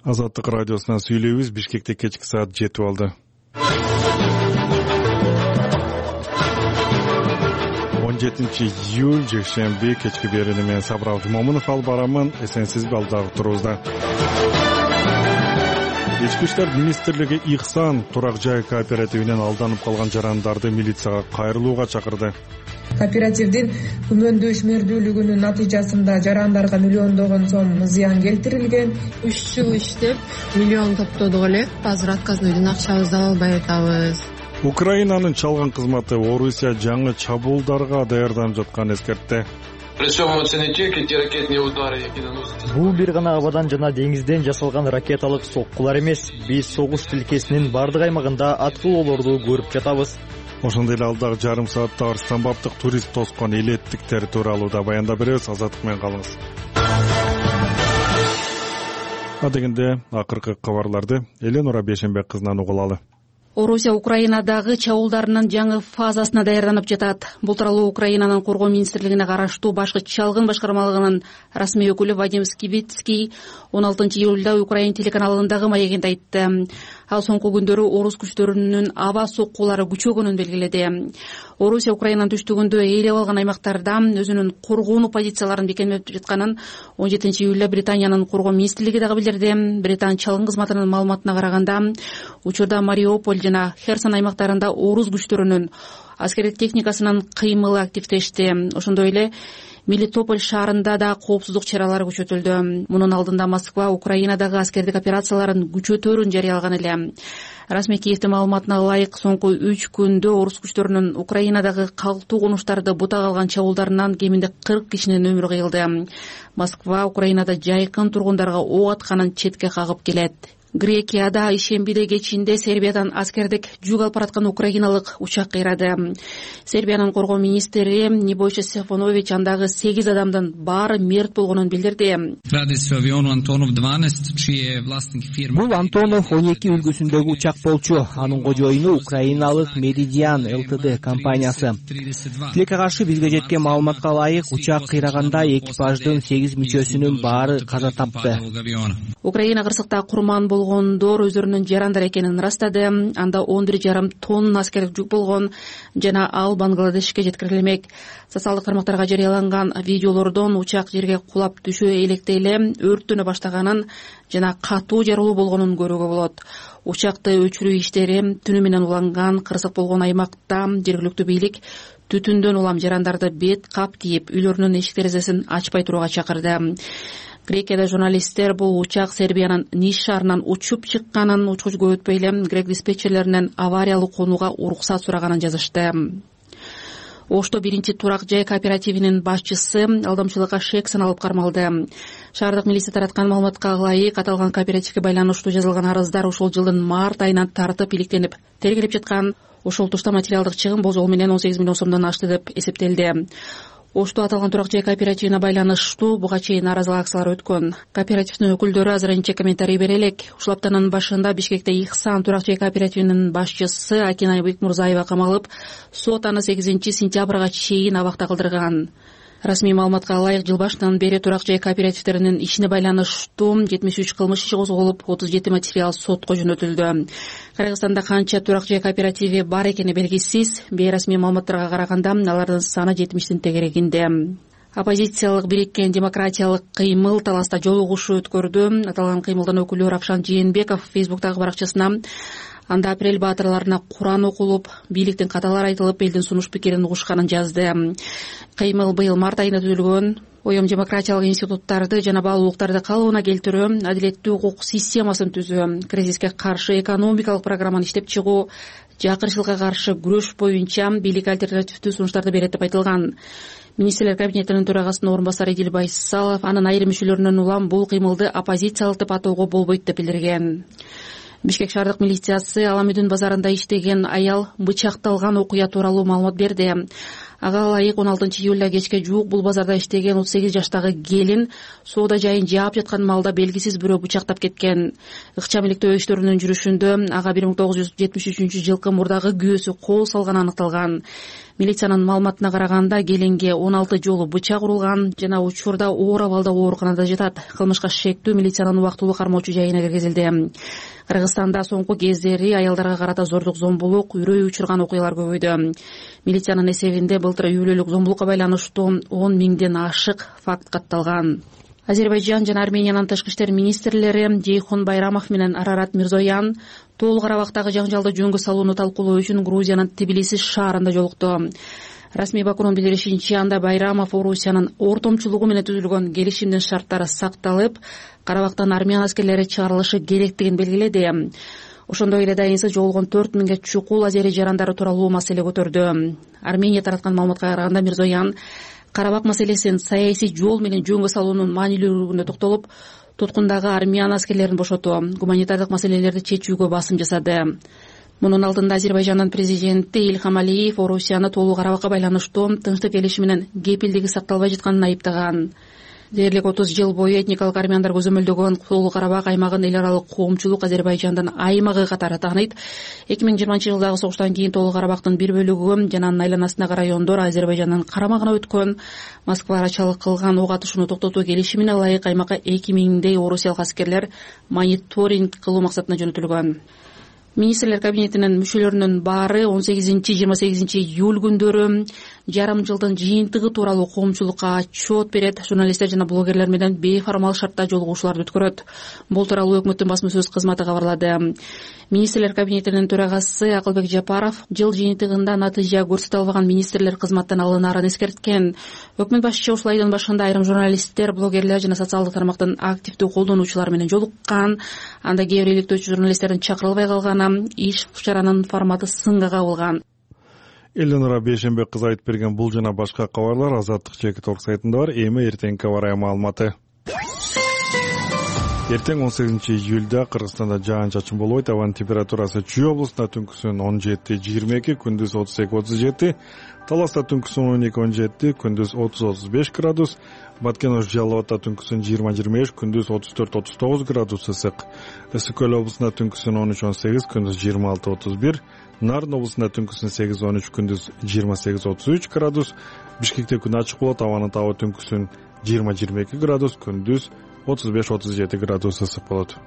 Азаттык радиосунан сүйлөйбүз. Бишкекте кечки саат жетип алды. 17 июль жекшемби кечки берүүнү мен Сабыр Жумамунов алып барамын. Эсенсизби алдагы турубузда? Ички иштер министрлиги Ихсан турак жай кооперативинен алданып калган жарандарды милицияга кайрылууга чакырды. Кооперативдин күмөндүү ишмердүүлүгүнүн натыйжасында жарандарга миллиондогон сом зыян келтирилген. 3 жыл иштеп миллион топтодук элек. Азыр отказныйдын акчабызды ала албай атабыз. Украинанын чалган кызматы Орусия жаңы чабуулдарга даярданып жатканын эскертти. Бул бир гана абадан жана деңизден жасалган ракеталык соккулар эмес. Биз согуш тилкесинин бардык аймагында аткылоолорду көрүп жатабыз. Ошондой эле алдагы жарым саатта Арыстан баптык турист тоскон элеттиктер тууралуу да баяндап беребиз. Азаттык менен калыңыз. Адегенде акыркы кабарларды Эленора Бешенбек кызынан угулалы. Орусия Украинадагы чабуулдарынын жаңы фазасына даярданып жатат. Бул тууралуу Украинанын коргоо министрлигине караштуу башкы чалгын башкармалыгынын расмий өкүлү Вадим Скибицкий 16 июлда Украин телеканалындагы маегинде айтты. Ал соңку күндөрү орус күчтөрүнүн аба соккулары күчөгөнүн белгиледи. Орусия Украинанын түштүгүндө ээлеп алган аймактарда өзүнүн коргоону позицияларын бекемдеп жатканын 17 июлда Британиянын коргоо министрлиги дагы билдирди. Британ чалгын кызматынын маалыматына караганда, учурда Мариуполь жана Херсон аймактарында орус күчтөрүнүн аскердик техникасынын кыймылы активдешти. Ошондой эле Мелитополь шаарында да коопсуздук чаралары күчөтүлдү. Мунун алдында Москва Украинадагы аскердик операцияларын күчөтөөрүн жарыялаган эле. Расмий Киевдин маалыматына ылайык, соңку 3 күндө орус күчтөрүнүн Украинадагы калктуу конуштарды бутак алган чабуулдарынан кеминде 40 кишинин өмүрү кыйылды. Москва Украинада жайкын тургундарга ок атканын четке кагып келет. Грекияда ишембиде кечинде Сербиядан аскердик жүк алып бараткан украиналык учак кыйрады. Сербиянын коргоо министри Небойша Стефанович андагы 8 адамдын баары мерт болгонун билдирди. Бул Антонов 12 үлгүсүндөгү учак болчу. Анын кожоюну украиналык Meridian Ltd компаниясы. Тилекке каршы бизге жеткен маалыматка ылайык, учак кыйраганда экипаждын 8 мүчөсүнүн баары каза тапты. Украина кырсыкта курман болгондор өздөрүнүн жарандар экенин ырастады. Анда 11,5 тонна аскердик жүк болгон жана ал Бангладешке жеткирилмек. Социалдык тармактарга жарыяланган видеолордон учак жерге кулап түшө электе эле өрттөнө баштаганын жана катуу жарылуу болгонун көрүүгө болот. Учакты өчүрүү иштери түнү менен уланган. Кырсык болгон аймакта жергиликтүү бийлик түтүндөн улам жарандарды бет кап кийип, үйлөрүнүн эшик терезесин ачпай турууга чакырды. Грекияда журналисттер бул учак Сербиянын Ниш шаарынан учуп чыкканын, учкучу өтпөй эле грек диспетчерлеринен авариялык конууга уруксат сураганын жазышты. Ошто биринчи турак жай кооперативинин башчысы алдамчылыкка шек саналып кармалды. Шаардык милиция тараткан маалыматка ылайык, аталган кооперативге байланыштуу жазылган арыздар ушул жылдын март айынан тартып иликтенип тергелип жаткан. Ошол тушта материалдык чыгым болжол менен 18 миллион сомдон ашты деп эсептелди. Ошто аталган турак жай кооперативине байланыштуу буга чейин наразылык акциялары өткөн. Кооперативдин өкүлдөрү азыр энче комментарий бере элек. Ушул аптанын башында Бишкекте Ихсан турак жай кооперативинин башчысы Акинай Бекмурзаева камалып, сот аны 8 сентябрга чейин абакта кылдырган. Расмий маалыматка ылайык, жыл башынан бери турак жай кооперативдеринин ишине байланыштуу 73 кылмыш иши козголуп, 37 материал сотко жөнөтүлдү. Кыргызстанда канча турак жай кооперативи бар экени белгисиз. Бейрасмий маалыматтарга караганда алардын саны 70тин тегерегинде. Оппозициялык бириккен демократиялык кыймыл таласта жолугушуу өткөрдү. Аталган кыймылдын өкүлү Ракшан Жээнбеков Фейсбуктагы баракчасына анда апрель баатырларына Куран окулуп, бийликтин каталар айтылып, элдин сунуш пикирин угушканын жазды. Кыймыл быйыл март айында түзүлгөн. Оюм демократиялык институттарды жана баалуулуктарды калыбына келтирүү, адилеттүү укук системасын түзүү, кризиске каршы экономикалык программаны иштеп чыгуу, жакырчылыкка каршы күрөш боюнча бийлик альтернативдүү сунуштарды берет деп айтылган. Министрлер кабинетинин төрагасынын орун басары Эдил Байсалов анын айрым мүчөлөрүнөн улам бул кыймылды оппозициялык деп атоого болбойт деп билдирген. Бишкек шаардык милициясы Аламүдүн базарында иштеген аял бычакталган окуя тууралуу маалымат берди. Ага ылайык 16 июлда кечке жуук бул базарда иштеген 38 жаштагы келин соода жайын жаап жаткан маалда белгисиз бирөө бычактап кеткен. Ыкчам иликтөө иштеринин жүрүшүндө ага 1973 жылкы мурдагы күйөөсү кол салганы аныкталган. Милициянын маалыматына караганда келинге 16 жолу бычак урулган жана учурда оор абалда ооруканада жатат. Кылмышка шектүү милициянын убактылуу кармоочу жайына киргизилди. Кыргызстанда соңку кездери аялдарга карата зордук, зомбулук, үрөй учурган окуялар көбөйдү. Милициянын эсебинде былтыр үйлүүлүк зомбулукка байланыштуу 10 миңден ашык факт катталган. Азербайжан жана Армениянын тышкы иштер министрлери Жейхон Байрамов менен Арарат Мирзоян Тоолуу Карабактагы жаңжалды жөнгө салууну талкуулоо үчүн Грузиянын Тбилиси шаарында жолукту. Расмий Бакунун билдиришинче, анда Байрамов Орусиянын ортомчулугу менен түзүлгөн келишимдин шарттары сакталып, Карабактан армян аскерлери чыгарылышы керектигин белгиледи. Ошондой эле дайынсы жоголгон 4 миңге чукул азери жарандары тууралуу маселе көтөрдү. Армения тараткан маалыматка караганда Мирзоян Карабак маселесин саясий жол менен жөнгө салуунун маанилүүлүгүнө токтолуп, туткундагы армян аскерлерин бошотуу, гуманитардык маселелерди чечүүгө басым жасады. Мунун алдында Азербайжандын президенти Ильхам Алиев Орусияны Тоолуу Карабакка байланыштуу тынчтык келишиминин кепилдиги сакталбай жатканын айыптаган. Дээрлик 30 жыл бою этникалык армяндар көзөмөлдөгөн Тоолуу Карабак аймагын эл аралык коомчулук Азербайжандын аймагы катары тааныйт. 2020 жылдагы согуштан кийин Тоолуу Карабактын бир бөлүгү жана анын айланасындагы райондор Азербайжандын карамагына өткөн. Москва арачылык кылган ок атышууну токтотуу келишимине ылайык аймакка 2000дей орусиялык аскерлер мониторинг кылуу максатында жөнөтүлгөн. Министрлер кабинетинин мүчөлөрүнүн баары 18-28 июль күндөрү жарым жылдын жыйынтыгы тууралуу коомчулукка отчет берет. Журналисттер жана блогерлер менен бейформал шартта жолугушууларды өткөрөт. Бул тууралуу өкмөттүн басма сөз кызматы кабарлады. Министрлер кабинетинин төрагасы Акылбек Жапаров жыл жыйынтыгында натыйжа көрсөтө албаган министрлер кызматтан алынаарын эскерткен. Өкмөт башчысы ушул айдын башында айрым журналисттер, блогерлер жана социалдык тармактын активдүү колдонуучулары менен жолуккан. Анда кээ бир иликтөөчү журналисттердин чакырылбай калганы, иш чаранын форматы сынга кабылган. Элнура Бейшенбек кызы айтып берген бул жана башка кабарлар Азаттык чеки торг сайтында бар. Эми эртеңки аба ырайы маалыматы. Эртең 18 июлда Кыргызстанда жаан-чачын болбойт. Абанын температурасы Чүй облусунда түнкүсүн 17-22, күндүз 32-37, Таласта түнкүсүн 12-17, күндүз 30-35 градус, Баткен-Ош Жалал Абадта түнкүсүн 20-25, күндүз 34-39 градус ысык. Ысык Көл облусунда түнкүсүн 13-18, күндүз 26-31, Нарын облусунда түнкүсүн 8-13, күндүз 28-33 градус, Бишкекте күн ачык болот, абанын табы түнкүсүн 20-22 градус, күндүз 35-37 градус ысык болот.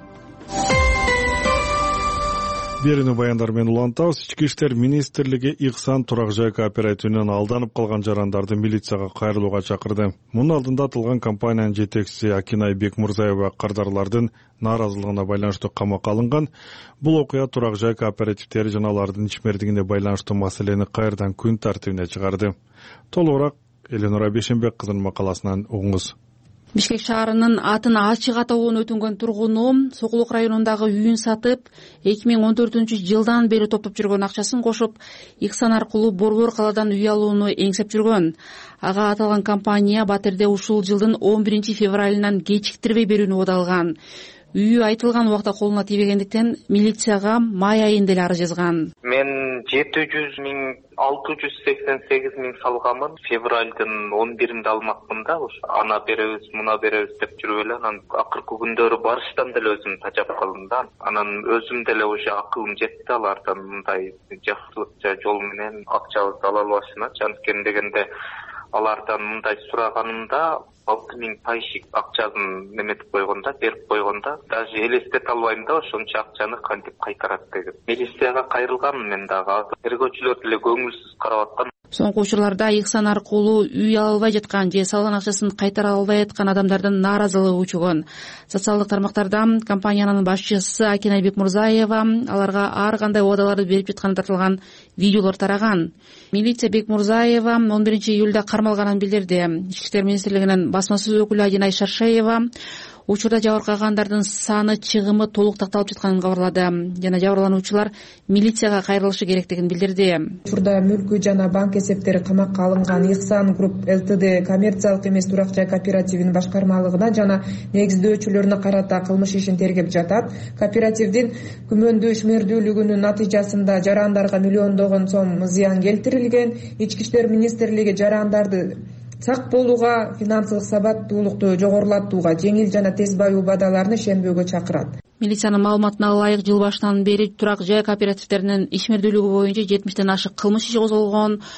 Берүүнү баяндар менен улантабыз. Ички иштер министрлиги Иксан турак жай кооперативинен алданып калган жарандарды милицияга кайрылууга чакырды. Мунун алдында атылган компаниянын жетекчиси Акинай Бекмурзаева кардарлардын нааразылыгына байланыштуу камакка алынган. Бул окуя турак жай кооперативдери жана алардын ичмердигине байланыштуу маселени кайрадан күн тартибине чыгарды. Толугураак Элнура Бейшенбек кызынын макаласынан угуңуз. Бишкек шаарынын атын ачык атауын өтүнгөн тургуну Сокулук районундагы үйүн сатып, 2014-жылдан бери топтоп жүргөн акчасын кошуп, Иксан аркылуу борбор каладан үй алууну эңсеп жүргөн. Ага аталган компания Батирде ушул жылдын 11 февралынан кечиктирбей берүүнү убада алган. Үйү айтылган убакта колуна тийбегендиктен милицияга май айында эле арыз жазган. Мен 700.688 миң салганмын. Февралдын 11-inde алмакмын да. Ана беребиз, муна беребиз деп жүрүп эле. Анан акыркы күндөрү барыштан деле өзүм тажап калдым да. Анан өзүм деле уже акылым жетти алардан мындай жакшылыкча жол менен акчабызды ала албашына. Анткени дегенде алардан мындай сураганымда 6000 пайшик акчасын неметип койгонда, берип койгонда, даже элестете албайм да ошончо акчаны кантип кайтарат деген. Милицияга кайрылгам мен дагы. Тергөөчүлөр деле көңүлсүз карап аткан. Соңку учурларда Иксан аркылуу үй ала албай жаткан же салган акчасын кайтара албай аткан адамдардын нааразылыгы учуган. Социалдык тармактарда компаниянын башчысы Акинай Бекмурзаева аларга ар кандай убадаларды берип жатканы тартылган видеолор тараган. Милиция Бекмурзаева 11 июлда кармалганын билдирди. Ички иштер министрлигинин басма сөз өкүлү Адинай Шаршеева учурда жабыркагандардын саны, чыгымы толук такталып жатканын кабарлады жана жабырлануучулар милицияга кайрылышы керектигин билдирди. Учурда мүлкү жана банк эсептери камакка алынган Иксан Групп ЛТД коммерциялык эмес турак жай кооперативинин башкармалыгына жана негиздөөчүлөрүнө карата кылмыш ишин тергеп жатат. Кооперативдин күмөндүү ишмердүүлүгүнүн натыйжасында жарандарга миллиондогон сом зыян келтирилген. Ички иштер министрлиги жарандарды сак болууга, финансылык сабаттуулукту жогорулатууга, жеңил жана тез баю убадаларны ишенбөөгө чакырат. Милициянын маалыматына ылайык жыл башынан бери турак жай кооперативдеринин ишмердүүлүгү боюнча 70ден ашык кылмыш иши козголгон.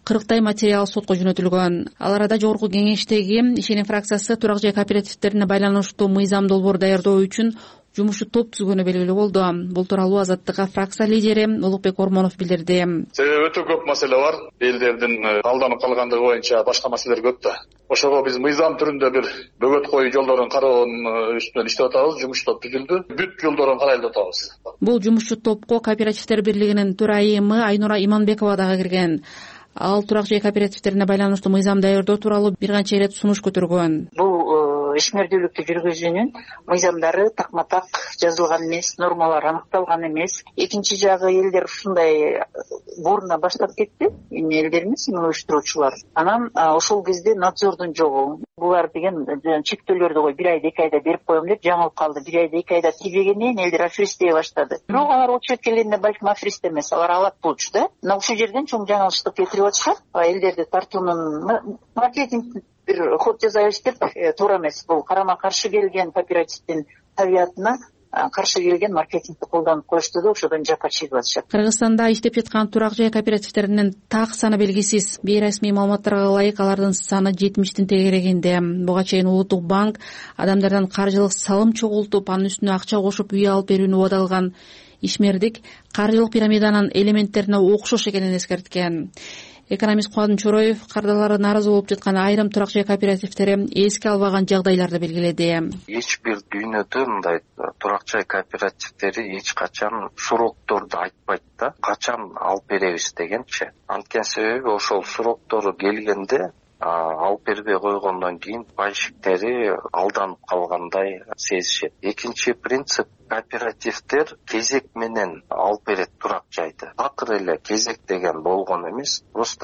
40 материал сотко жөнөтүлгөн. Ал арада Жогорку Кеңештеги ишеним фракциясы турак жай кооперативтерине байланыштуу мыйзам долбоор даярдоо үчүн жумушчу топ түзгөнү белгилүү болду. Бул тууралуу Азаттыкка фракция лидери Улукбек Ормонов билдирди. Себеби өтө көп маселе бар. Элдердин алданып калгандыгы боюнча башка маселелер көп да. Ошого биз мыйзам түрүндө бир бөгөт коюу жолдорун кароонун үстүнөн иштеп атабыз. Жумуш топ түзүлдү. Бүт жолдорун карайлап атабыз. Бул жумушчу топко Кооперативдер бирлигинин төрайымы Айнура Иманбекова дагы кирген. Ал турак жай кооперативтерине байланыштуу мыйзам даярдоо тууралуу бир канча ирет сунуш көтөргөн. Бул ишмердүүлүктү жүргүзүүнүн мыйзамдары такма-так жазылган эмес, нормалар аныкталган эмес. Экинчи жагы элдер ушундай борунда баштап кетти, элдерimiz, уюштуруучулар. Анан ошол кезде надзордун жогу. Булар деген чектөөлөрдү кой 1 айда 2 айда берип коем деп жаңылып калды. 1 айда 2 айда тийбегенден элдер аферистей баштады. Бирок алар очерет келгенде балким аферист эмес, алар алат болчу да. Мына ушул жерден чоң жаңылыштык кетирип атышат. Элдерди тартуунун маркетинг бир ход жасайбыз деп туура эмес. Бул карама каршы келген кооперативдин табиятына каршы келген маркетингди колдонуп коюшту да ошодон жапа чегип атышат. Кыргызстанда иштеп жаткан турак жай кооперативтеринин так саны белгисиз. Бейресмий маалыматтарга ылайык алардын саны 70тин тегерегинде. Буга чейин Улуттук банк адамдардан каржылык салым чогултуп, анын үстүнө акча кошуп үй алып берүүнү убадалган. Ишмердик каржылык пирамиданын элементтерине окшош экенин эскерткен. Экономист Кубадын Чороев кардалары нааразы болуп жаткан айрым турак жай кооперативтери эске албаган жагдайларды белгиледи. Эч бир дүйнөдө мындай турак жай кооперативтери эч качан сурокторду айтпайт да, качан алып беребиз дегенчи. Анткени себеби ошол суроктору келгенде алып бербей койгондон кийин пайщиктери алданып калгандай сезишет. Экинчи принцип, кооперативдер кезек менен алып берет турак жайды. Акыр эле кезек деген болгон эмес, просто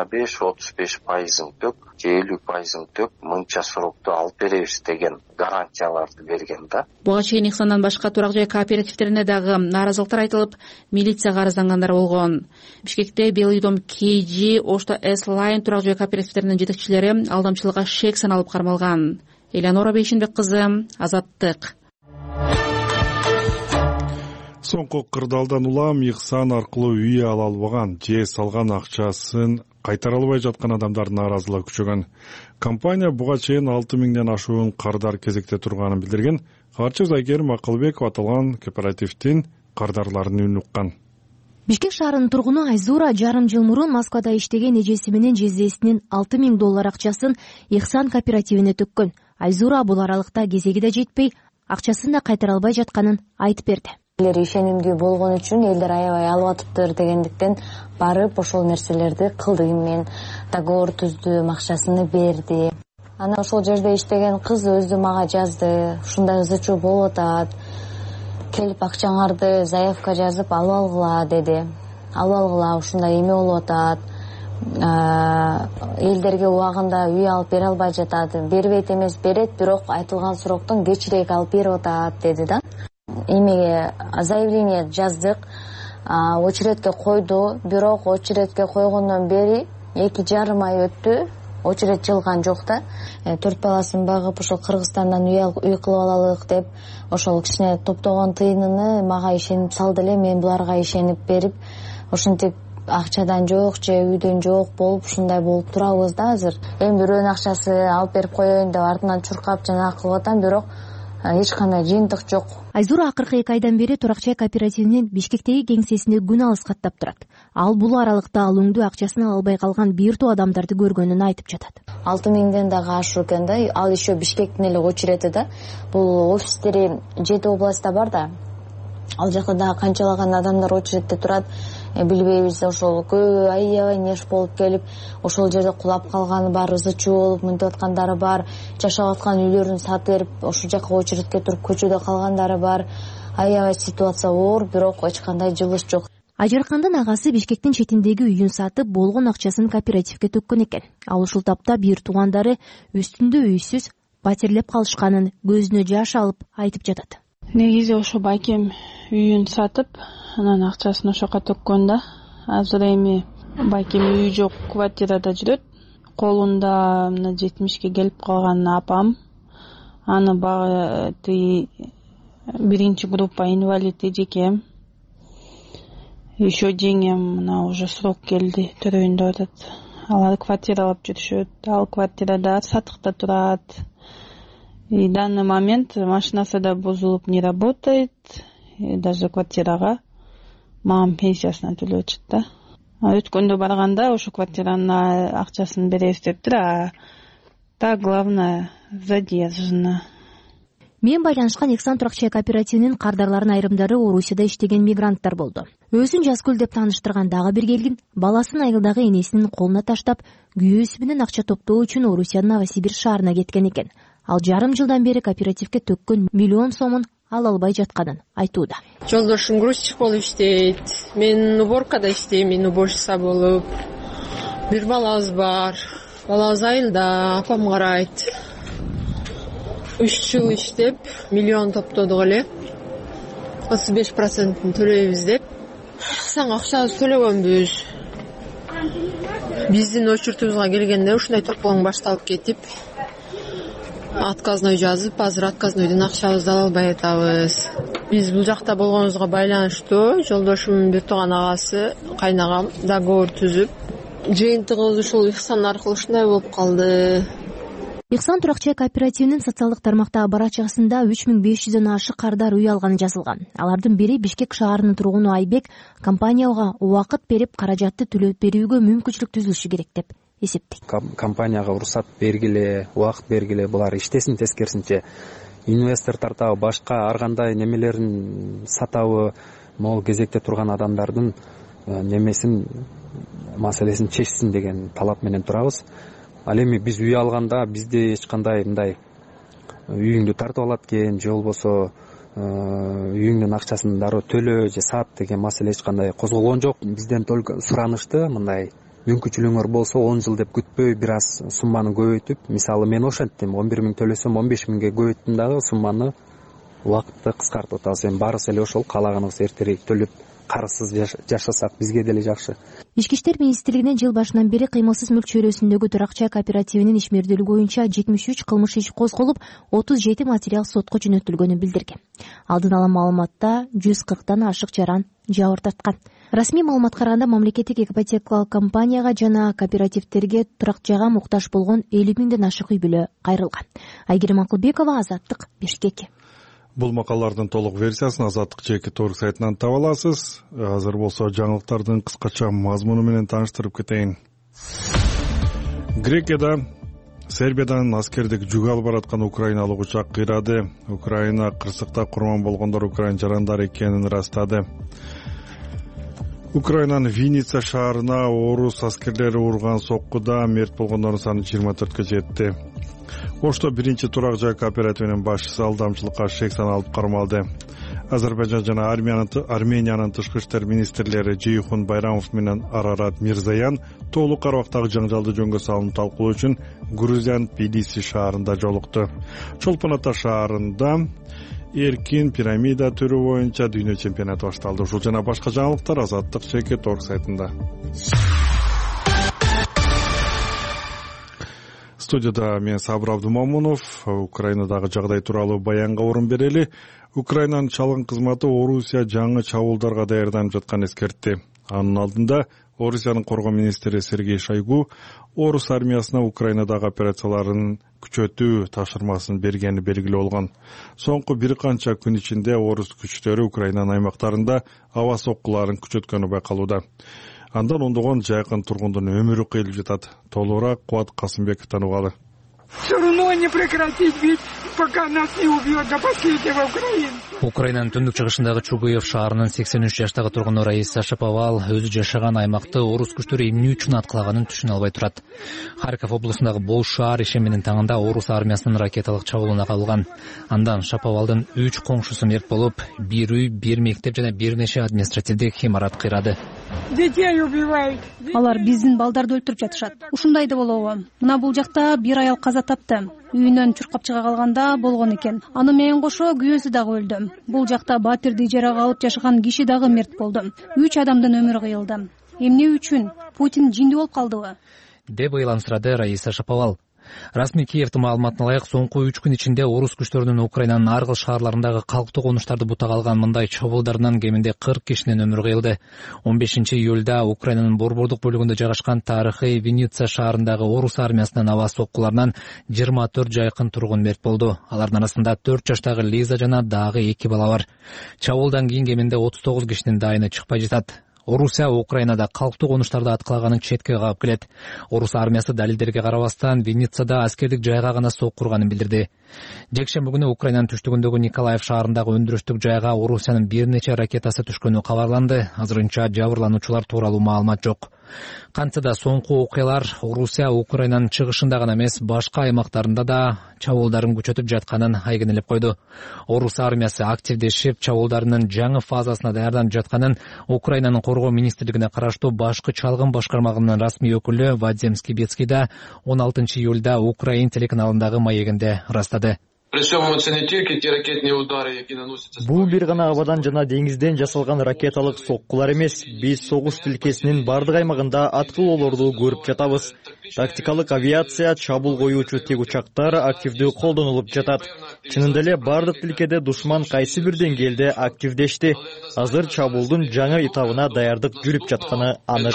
25-35% төк, 50% төк мынча сурокту алып беребиз деген гарантияларды берген да. Буга чейин Ихсандан башка турак жай кооперативтерине дагы нааразылыктар айтылып, милицияга арыздангандар болгон. Бишкекте Белый-дом KG, Ошто S-Line турак жай кооперативтеринин жетекчилери алдамчылыкка шек саналып кармалган. Элеонора Бейшенбек кызы, Азаттык. Соңку кырдаалдан улам Ихсан аркылуу үй ала албаган же салган акчасын кайтара албай жаткан адамдардын нааразылыгы күчөгөн. Компания буга чейин 6000ден ашуун кардар кезекте турганын билдирген. Карчы Зайкерим Акылбеков аталган кооперативдин кардарларын үнүн уккан. Бишкек шаарынын тургуну Айзура жарым жыл мурун Москвада иштеген эжеси менен жездесинин $6000 акчасын Ихсан кооперативине төккөн. Айзура бул аралыкта кезеги да жетпей, акчасын да кайтара албай жатканын айтып берди. Элдер ишенимдүү болгон үчүн элдер аябай алып атыптыр дегендиктен барып ошол нерселерди кылдым. Мен договор түздүм, акчасын берди. Анан ошол жерде иштеген кыз өзү мага жазды. Ушундай ызычуу болуп атат. Келип акчаңарды заявка жазып алып алгыла деди. Алып алгыла, ушундай эме болуп атат. Элдерге убагында үй алып бере албай жатат. Бербейт эмес, берет, бирок айтылган сроктон кечирээк алып берип атат деди да. Эмеге заявление жаздык, очередке койду, бирок очередке койгондон бери 2,5 ай өттү, очеред жылган жок да. 4 баласын багып ошол Кыргызстандан үй кылып алалык деп ошол кичине топтогон тыйынын мага ишенип салды эле. Мен буларга ишенип берип, ошентип акчадан жок же үйдөн жок болуп ушундай болуп турабыз да азыр. Эми бирөөнүн акчасы алып берип коеюн деп артынан чуркап жана кылып атам, бирок эч кандай жыйынтык жок. Айзура акыркы 2 айдан бери турак жай кооперативинин Бишкектеги кеңсесинде күн алыс каттап турат. Ал бул аралыкта алууңду акчасын ала албай калган бир топ адамдарды көргөнүн айтып жатат. 6000ден дагы ашуу экен да. Ал еще Бишкектин эле очерети да. Бул офистери 7 областта бар да. Ал жакта дагы канчалаган адамдар очередте турат. Билбейбиз, ошол көбү аябай неш болуп келип, ошол жерде кулап калганы бар, ызычуу болуп мынтип аткандары бар, жашап аткан үйлөрүн сатып берип, ошол жака очередке туруп көчөдө калгандары бар. Аябай ситуация оор, бирок эч кандай жылыш жок. Ажаркандын агасы Бишкектин четиндеги үйүн сатып, болгон акчасын кооперативге төккөн экен. Ал ушул тапта бир туугандары үстүндө үйсүз батирлеп калышканын көзүнө жаш алып айтып жатат. Негизи ошо байкем үйүн сатып, анан акчасын ошоко төккөн да. Азыр эми байкем үй жок, квартирада жүрөт. Колунда 70ке келип калган апам. Аны багы биринчи группа инвалид эжекем. Еще жеңем мына уже срок келди, төрөйүндө атат. алар квартира алып жүрүшөт, ал квартирада сатыкта турат. И в данный момент машинасы да бузулуп не работает, и даже квартирага мамам пенсиясынан төлөп атышат да. Өткөндө барганда ошо квартиранын акчасын беребиз дептир, а так главное задержана. Мен байланышкан Ихсан турак чай кооперативинин кардарларынын айрымдары Орусияда иштеген мигранттар болду. Өзүн Жазгүл деп тааныштырган дагы бир келгин баласын айылдагы энесинин колуна таштап, күйөөсү менен акча топтоо үчүн Орусиянын Новосибирск шаарына кеткен экен. Ал жарым жылдан бери кооперативге төккөн миллион сомун ала албай жатканын айтууда. Жолдошум грузчик болуп иштейт, мен уборкада иштейм, уборщица болуп. Бир балабыз бар, балабыз айылда, апам карайт. 3 жыл иштеп, миллион топтодук эле. 35% төлөйбүз деп. Саңа акчабызды төлөгөнбүз. Биздин очередибизге келгенде ушундай топлоң башталып кетип, отказной жазып, азыр отказнойдун акчабызды ала албай атабыз. Биз бул жакта болгонубузга байланыштуу жолдошумдун бир тууган агасы, кайнагам договор түзүп, жыйынтыгыбыз ушул Ихсан аркылуу ушундай болуп калды. Ихсан турак чай кооперативинин социалдык тармактагы барачасында 3500дөн ашык кардар үй алганы жазылган. Алардын бири Бишкек шаарынын тургуну Айбек компанияга убакыт берип, каражатты төлөп берүүгө мүмкүнчүлүк түзүлүшү керек деп эсептейт. Компанияга уруксат бергиле, убакыт бергиле, булар иштесин, тескерисинче инвестор тартабы, башка ар кандай немелерин сатабы, могул кезекте турган адамдардын немесин, маселесин чечсин деген талап менен турабыз. Ал эми биз үй алганда бизде эч кандай мындай үйүңдү тартып алат экен, же болбосо үйүңдүн акчасын дароо төлөө же сат деген маселе эч кандай козголгон жок. Бизден только суранышты мындай мүмкүнчүлүгүңөр болсо 10 жыл деп күтпөй бир аз сумманы көбөйтүп, мисалы мен ошенттим, 11 000 төлөсөм 15 000ге көбөйттүм дагы сумманы убакытты кыскартып атабыз. Эми баарыбыз эле ошол каалаганыбыз эртерээк төлөп карызсыз жашасак бизге деле жакшы. Ички иштер министрлигинен жыл башынан бери кыймылсыз мүлк чөйрөсүндөгү турак чай кооперативинин ишмердүүлүгү боюнча 73 кылмыш иш козголуп, 37 материал сотко жөнөтүлгөнүн билдирген. Алдын ала маалыматта 140тан ашык жаран жабыр тарткан. Расмий маалыматка караганда мамлекеттик ипотекалык компанияга жана кооперативдерге турак жайга муктаж болгон 50 000ден ашык үй бүлө кайрылган. Айгерим Акылбекова, Азаттык, Бишкек. Бул макалалардын толук версиясын Азаттык жеке торг сайтынан таба аласыз. Азыр болсо жаңылыктардын кыскача мазмуну менен тааныштырып кетейин. Грекияда Сербиядан аскердик жүк алып бараткан украиналык учак кыйрады. Украина кырсыкта курман болгондор украин жарандар экенин ырастады. Украинанын Винница шаарына орус аскерлери урган соккуда мерт болгондордун саны 24-кө жетти. Ошто биринчи турак жай кооперативинин башчысы алдамчылыкка шек саналып кармалды. Азербайжан жана Армениянын тышкы иштер министрлери Жейхун Байрамов менен Арарат Мирзаян толук карабактагы жаңжалды жөнгө салууну талкуулоо үчүн Грузиянын Тбилиси шаарында жолукту. Чолпон Ата шаарында эркин пирамида түрү боюнча дүйнө чемпионаты башталды. Ушул жана башка жаңылыктар Азаттык жеке торг сайтында. Студияда мен Сабыр Абдумамунов. Украинадагы жагдай тууралуу баянга орун берели. Украинанын чалгын кызматы Орусия жаңы чабуулдарга даярданып жатканын эскертти. Анын алдында Орусиянын коргоо министри Сергей Шойгу орус армиясына Украинадагы операцияларын күчөтүү тапшырмасын бергени белгилүү болгон. Соңку бир канча күн ичинде орус күчтөрү Украинанын аймактарында аба соккуларын күчөткөнү байкалууда. Андан ондогон жайкын тургундун өмүрү кыйылып жатат. Толугураак Кубат Касымбековдон угалы. Все равно не прекратить бить, пока нас не убьет до последнего украинца. Украинанын түндүк чыгышындагы Чугуев шаарынын 83 жаштагы тургуну Раиса Шаповал өзү жашаган аймакты орус күчтөрү эмне үчүн аткалаганын түшүнө албай турат. Харьков облусундагы Бош шаар ишеменин таңында орус армиясынын ракеталык чабуулуна кабылган. Андан Шаповалдын 3 коңшусу мерт болуп, бир үй, бир мектеп жана бир нече административдик имарат кыйрады. Детей убивают. Алар биздин балдарды өлтүрүп жатышат. Ушундай да болобу? Мына бул жакта бир аял каза тапты. Үйүнөн чуркап чыга калганда болгон экен. Аны менен кошо күйөөсү дагы өлдү. Бул жакта батирди ижарага алып жашаган киши дагы мерт болду. 3 адамдын өмүрү кыйылды. Эмне үчүн? Путин жиндүү болуп калдыбы? деп ыйлансырады Раиса Шаповал. Расмий Киевдин маалыматына ылайык соңку 3 күн ичинде орус күчтөрүнүн Украинанын ар кыл шаарларындагы калктуу конуштарды бутак алган мындай чабуулдарынан кеминде 40 кишинин өмүрү кыйылды. 15-июлда Украинанын борбордук бөлүгүндө жайгашкан тарыхый Винница шаарындагы орус армиясынын аба соккуларынан 24 жайкын тургун мерт болду. Алардын арасында 4 жаштагы Лиза жана дагы 2 бала бар. Чабуулдан кийин кеминде 39 кишинин дайыны чыкпай жатат. Орусия Украинада калктуу конуштарды аткалаганын четке каап келет. Орус армиясы далилдерге карабастан Винницада аскердик жайга гана сок курганын билдирди. Жекшемби күнү Украинанын түштүгүндөгү Николаев шаарындагы өндүрүштүк жайга Орусиянын бир нече ракетасы түшкөнү кабарланды. Азырынча жабырлануучулар тууралуу маалымат жок. Кантса да соңку окуялар Орусия Украинанын чыгышында гана эмес, башка аймактарында да чабуулдарын күчөтүп жатканын айгинелеп койду. Орус армиясы активдешип, чабуулдарынын жаңы фазасына даярданып жатканын Украинанын коргоо министрлигине караштуу башкы чалгын башкармагынын расмий өкүлү Вадим Скибецкий да 16-июлда Украин телеканалындагы маегинде ырастады. Бул бир гана абадан жана деңизден жасалган ракеталык соккулар эмес, биз согуш тилкесинин бардык аймагында аткылоолорду көрүп жатабыз. Тактикалык авиация, чабуул коюучу тик учактар активдүү колдонулуп жатат. Чынында эле бардык тилкеде душман кайсы бир деңгээлде активдешти. Азыр чабуулдун жаңы этабына даярдык жүрүп жатканы анык,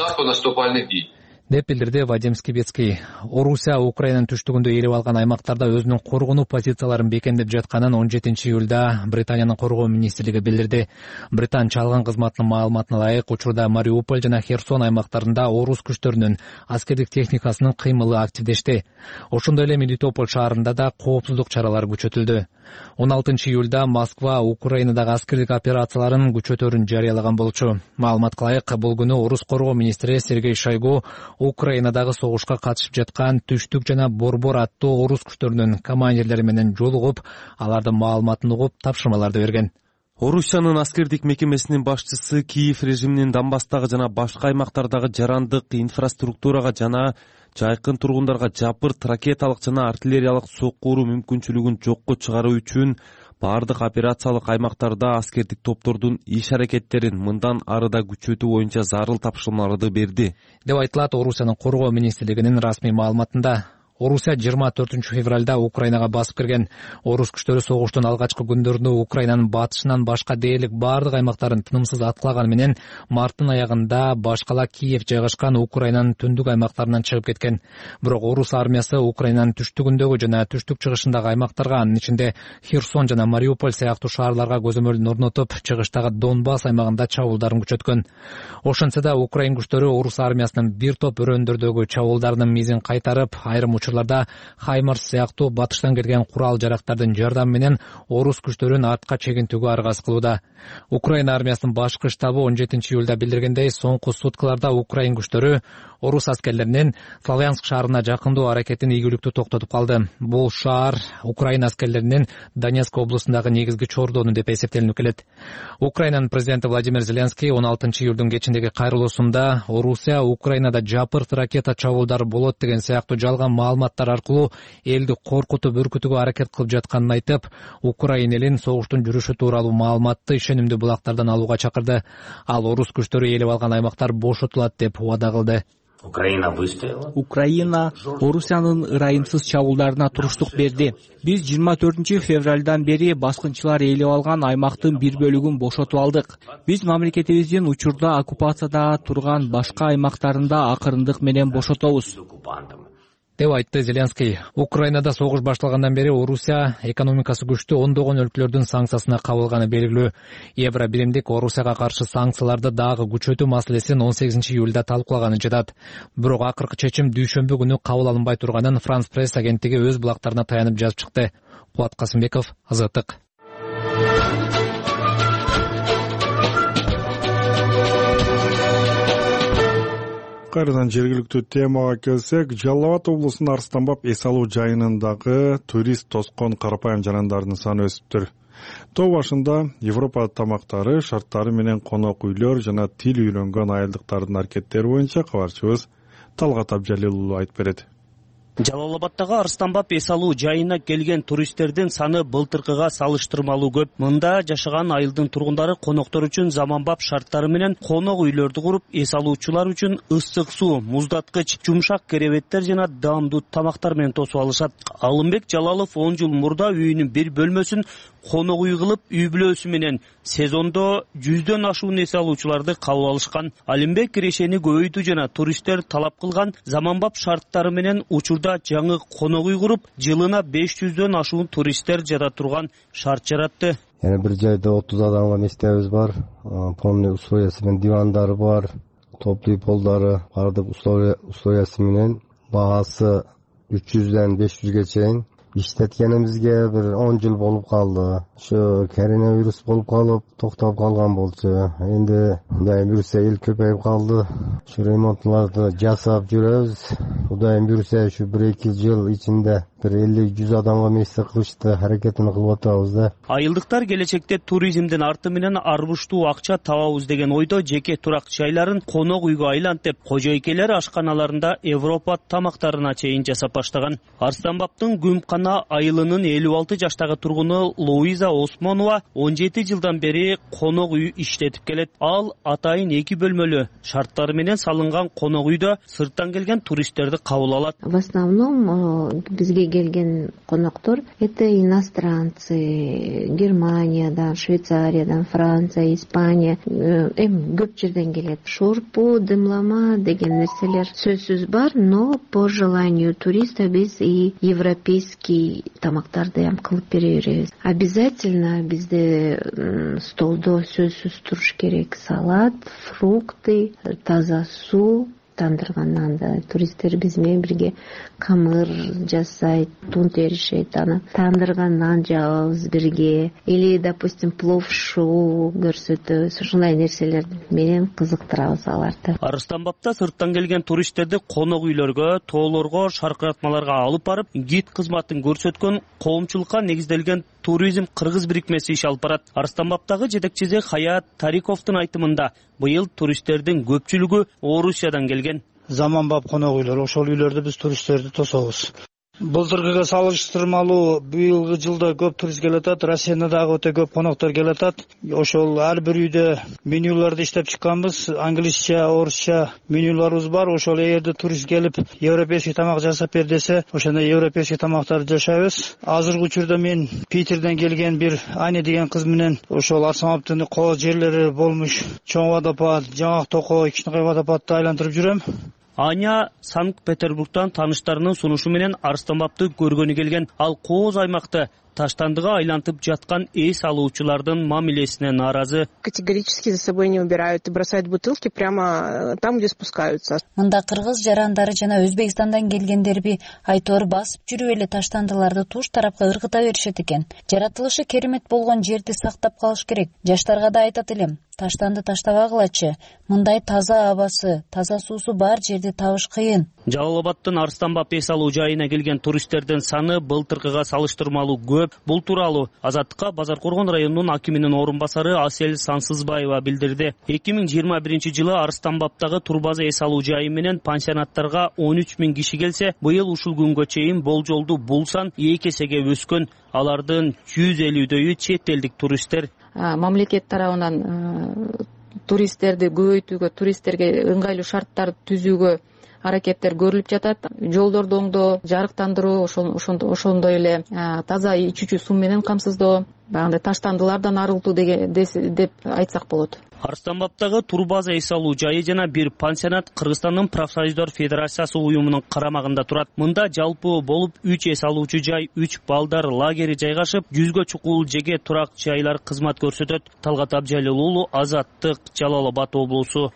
деп билдирди Вадим Скибецкий. Орусия Украинанын түштүгүндө ээлеп алган аймактарда өзүнүн коргонуу позицияларын бекемдеп жатканын 17-июлда Британиянын коргоо министрлиги билдирди. Британ чалгын кызматынын маалыматына ылайык, учурда Мариуполь жана Херсон аймактарында орус күчтөрүнүн аскердик техникасынын кыймылы активдешти. Ошондой эле Мелитополь шаарында да коопсуздук чаралары күчөтүлдү. 16-июлда Москва Украинадагы аскердик операцияларын күчөтөрүн жарыялаган болчу. Маалыматка ылайык, бул күнү орус коргоо министри Сергей Шойгу Украинадагы согушка катышып жаткан Түштүк жана Борбор аттуу орус күчтөрүнүн командирлери менен жолугуп, алардын маалыматын угуп, тапшырмаларды берген. Орусиянын аскердик мекемесинин башчысы Киев режиминин Донбасстагы жана башка аймактардагы жарандык инфраструктурага жана жайкын тургундарга жапырт ракеталык жана артиллериялык сокку уруу мүмкүнчүлүгүн жокко чыгаруу үчүн бардык операциялык аймактарда аскердик топтордун иш-аракеттерин мындан ары да күчөтүү боюнча зарыл тапшырмаларды берди, деп айтылат Орусиянын коргоо министрлигинин расмий маалыматында. Орусия 24 февралда Украинага басып кирген. Орус күчтөрү согуштун алгачкы күндөрүндө Украинанын батышынан башка дээрлик бардык аймактарын тынымсыз аткалаганы менен марттын аягында башкала Киев жайгашкан Украинанын түндүк аймактарынан чыгып кеткен. Бирок орус армиясы Украинанын түштүгүндөгү жана түштүк чыгышындагы аймактарга, анын ичинде Херсон жана Мариуполь сыяктуу шаарларга көзөмөлүн орнотуп, чыгыштагы Донбасс аймагында чабуулдарын күчөткөн. Ошентсе да Украин күчтөрү орус армиясынын бир топ өрөөндөрдөгү чабуулдарынын мизин кайтарып, айрым учурларда Хаймарс сыяктуу батыштан келген курал жарактардын жардамы менен орус күчтөрүн артка чегинтүүгө аргасыз кылууда. Украина армиясынын башкы штабы 17-июлда билдиргендей, соңку суткаларда Украин күчтөрү орус аскерлеринин Славянск шаарына жакындоо аракетин ийгиликтүү токтотуп калды. Бул шаар Украина аскерлеринин Донецк облусундагы негизги чордону деп эсептелинип келет. Украинанын президенти Владимир Зеленский 16-июлдун кечиндеги кайрылуусунда Орусия Украинада жапырт ракета чабуулдары болот деген сыяктуу жалган маалыматтар аркылуу элди коркутуп үркүтүүгө аракет кылып жатканын айтып, Украина элин согуштун жүрүшү тууралуу маалыматты ишенимдүү булактардан алууга чакырды. Ал орус күчтөрү ээлеп алган аймактар бошотулат деп убада кылды. Украина Орусиянын ырайымсыз чабуулдарына туруштук берди. Биз 24 февралдан бери баскынчылар ээлеп алган аймактын бир бөлүгүн бошотуп алдык. Биз мамлекетибиздин учурда оккупацияда турган башка аймактарында акырындык менен бошотобуз, деп айтты Зеленский. Украинада согуш башталгандан бери Орусия экономикасы күчтүү ондогон өлкөлөрдүн санкциясына кабылганы белгилүү. Евро биримдик Орусияга каршы санкцияларды дагы күчөтүү маселесин 18-июлда талкуулаганы жатат. Бирок акыркы чечим дүйшөмбү күнү кабыл алынбай турганын Франс пресс агенттиги өз булактарына таянып жазып чыкты. Кубат Касымбеков, Азаттык. Кайрадан жергиликтүү темага келсек, Жалал Абад облусунун Арстанбап эс алуу жайынындагы турист тоскон карапайым жарандардын саны өсүптүр. Тоо башында Европа тамактары, шарттары менен конок үйлөр жана тил үйлөнгөн айылдыктардын аракеттери боюнча кабарчыбыз Талгат Абжалил уулу айтып берет. Жалал Абадтагы Арыстанбап эс алуу жайына келген туристтердин саны былтыркыга салыштырмалуу көп. Мында жашаган айылдын тургундары коноктор үчүн заманбап шарттары менен конок үйлөрдү куруп, эс алуучулар үчүн ысык суу, муздаткыч, жумшак керебеттер жана даамдуу тамактар менен тосуп алышат. Алымбек Жалалов 10 жыл мурда үйүнүн бир бөлмөсүн конок үй кылып, үй бүлөсү менен сезондо 100дөн ашуун эс алуучуларды кабыл алышкан. Алимбек кирешени көбөйтүү жана туристтер талап кылган заманбап шарттары менен учурда жаңы конок үй куруп, жылына 500дөн ашуун туристтер жата турган шарт жаратты. Яна бир жайда 30 адамга мектебибиз бар, полный условиясы менен дивандары бар, топлый полдары, бардык условиясы менен баасы 300дөн 500ге чейин. Иштеткенибизге бир 10 жыл болуп калды. Ушу коронавирус болуп калып, токтоп калган болчу. Эndi Кудайым буйрса эл көпөйүп калды. Ушу ремонтларды жасап жүрөбүз. Кудайым буйрса ушу 1-2 жыл ичинде бир 50-100 адамга мектеп кылышты аракетин кылып атабыз да. Айылдыктар келечекте туризмдин арты менен арбуштуу акча табабыз деген ойдо жеке турак жайларын конок үйгө айлантып, кожойкелер ашканаларында Европа тамактарына чейин жасап баштаган. Арыстанбаптын Гүмкана айылынын 56 жаштагы тургуну Луиза Осмонова 17 жылдан бери конок үй иштетип келет. Ал атайын 2 бөлмөлүү шарттары менен салынган конок үйдө сырттан келген туристтерди кабыл алат. В основном бизге келген коноктор это иностранцы, Германиядан, Швейцариядан, Франция, Испания, көп жерден келет. Шорпу, дымлама деген нерселер сөзсүз бар, но по желанию туриста биз и европейский тамактарды кылып бере беребиз. Обязательно бизде столдо сөзсүз туруш керек салат, фрукты, таза суу, тандырган нанды. Туристтер биз менен бирге камыр жасайт, тун теришет, аны тандырган нан жабабыз бирге. Или, допустим, плов шоу көрсөтөбүз. Ушундай нерселер менен кызыктырабыз аларды. Арыстанбапта сырттан келген туристтерди конок үйлөргө, тоолорго, шаркыратмаларга алып барып, гид кызматын көрсөткөн коомчулукка негизделген туризм кыргыз бирикмеси иш алып барат. Арыстанбаптагы жетекчиси Хаят Тариковдун айтымында быйыл туристтердин көпчүлүгү Орусиядан келген. Заманбап конок үйлөр, ошол үйлөрдө биз туристтерди тособуз. Былтыркыга салыштырмалуу быйылгы жылда көп турист келатат, Россиядан дагы өтө көп коноктор келатат. Ошол ар бир үйдө менюларды иштеп чыкканбыз, англисча, орусча менюларыбыз бар. Ошол эгерде турист келип, европейский тамак жасап бер десе, ошондо европейский тамактарды жашайбыз. Азыркы учурда мен Питерден келген бир Аня деген кыз менен ошол Арыстанбаптын коо жерлери болмуш чоң водопад, жаңак токой, кичинекей водопадты айлантырып жүрөм. Аня Санкт-Петербургтан таныштарынын сунушу менен Арыстанбапты көргөнү келген. Ал кооз аймакты таштандыга айлантып жаткан эс алуучулардын мамилесине нааразы. Категорически за собой не убирают и бросают бутылки прямо там, где спускаются. Мында кыргыз жарандары жана Өзбекстандан келгендерби айтор басып жүрүп эле таштандыларды туш тарапка ыргыта беришет экен. Жаратылышы керемет болгон жерди сактап калыш керек. Жаштарга да айтат элем, таштанды таштабагылачы. Мындай таза абасы, таза суусу бар жерди табыш кыйын. Жалал Абадтын Арыстанбап эс алуу жайына келген туристтердин саны былтыркыга салыштырмалуу көп. Бул тууралуу Азаттыкка Базаркоргон районунун акиминин орун басары Асел Сансызбаева билдирди. 2021 жылы Арыстанбаптагы турбаза эс алуу жайы менен пансионаттарга 13 000 киши келсе, быйыл ушул күнгө чейин болжолду бул сан 2 эсеге өскөн. Алардын 150дөйү чет элдик туристтер. Мамлекет тарабынан туристтерди көбөйтүүгө, туристтерге ыңгайлуу шарттарды түзүүгө аракеттер көрүлүп жатат. Жолдорду оңдоо, жарыктандыруу, ошондой эле таза ичүүчү суу менен камсыздоо, багындай таштандылардан арылтуу деп айтсак болот. Арыстанбаптагы турбаза эс алуу жайы жана бир пансионат Кыргызстандын профсоюздар федерациясы уюмунун карамагында турат. Мында жалпы болуп 3 эс алуучу жай, 3 балдар лагери жайгашып, 100гө чукул жеке турак жайлар кызмат көрсөтөт. Талгат Абжалил уулу, Азаттык, Жалал Абад облусу.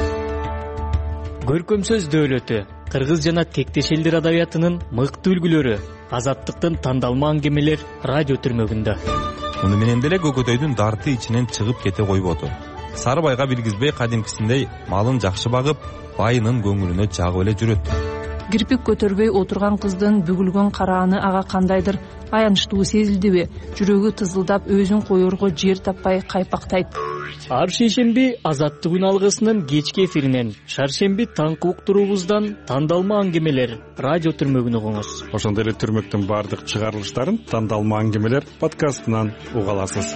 Көркөм сөз дөөлөтү, кыргыз жана тектеш элдер адабиятынын мыкты үлгүлөрү, Азаттыктын тандалма аңгемелер радио түрмөгүндө. Муну менен деле көкөтөйдүн дарты ичинен чыгып кете койбоду. Сарыбайга билгизбей кадимкисиндей малын жакшы багып, байынын көңүлүнө жагып эле жүрөт. Кирпик көтөрбөй отурган кыздын бүгүлгөн карааны ага кандайдыр аянычтуу сезилдиби? Жүрөгү тызылдап өзүн коерго жер таппай кайпактайт. Ар шейшемби Азаттык күн алгысынын кечки эфиринен, шаршемби таңкы уктуруубуздан тандалма аңгемелер радио түрмөгүн угуңуз. Ошондой эле түрмөктүн баардык чыгарылыштарын тандалма аңгемелер подкастынан уга аласыз.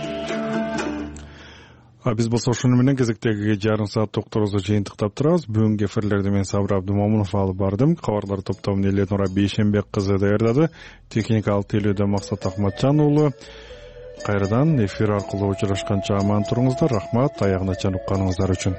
Биз болсо ошону менен кезектеги жарым саат токторубузду жыйынтыктап турабыз. Бүгүнкү эфирлерди мен Сабыр Абдымомунов алып бардым. Кабарлар топтомун Эленора Бейшембек кызы даярдады. Техникалык тейлөөдө Максат Ахматжан уулу. Кайрадан эфир аркылуу учурашканча аман туруңуздар. Рахмат, аягыначан укканыңыздар үчүн.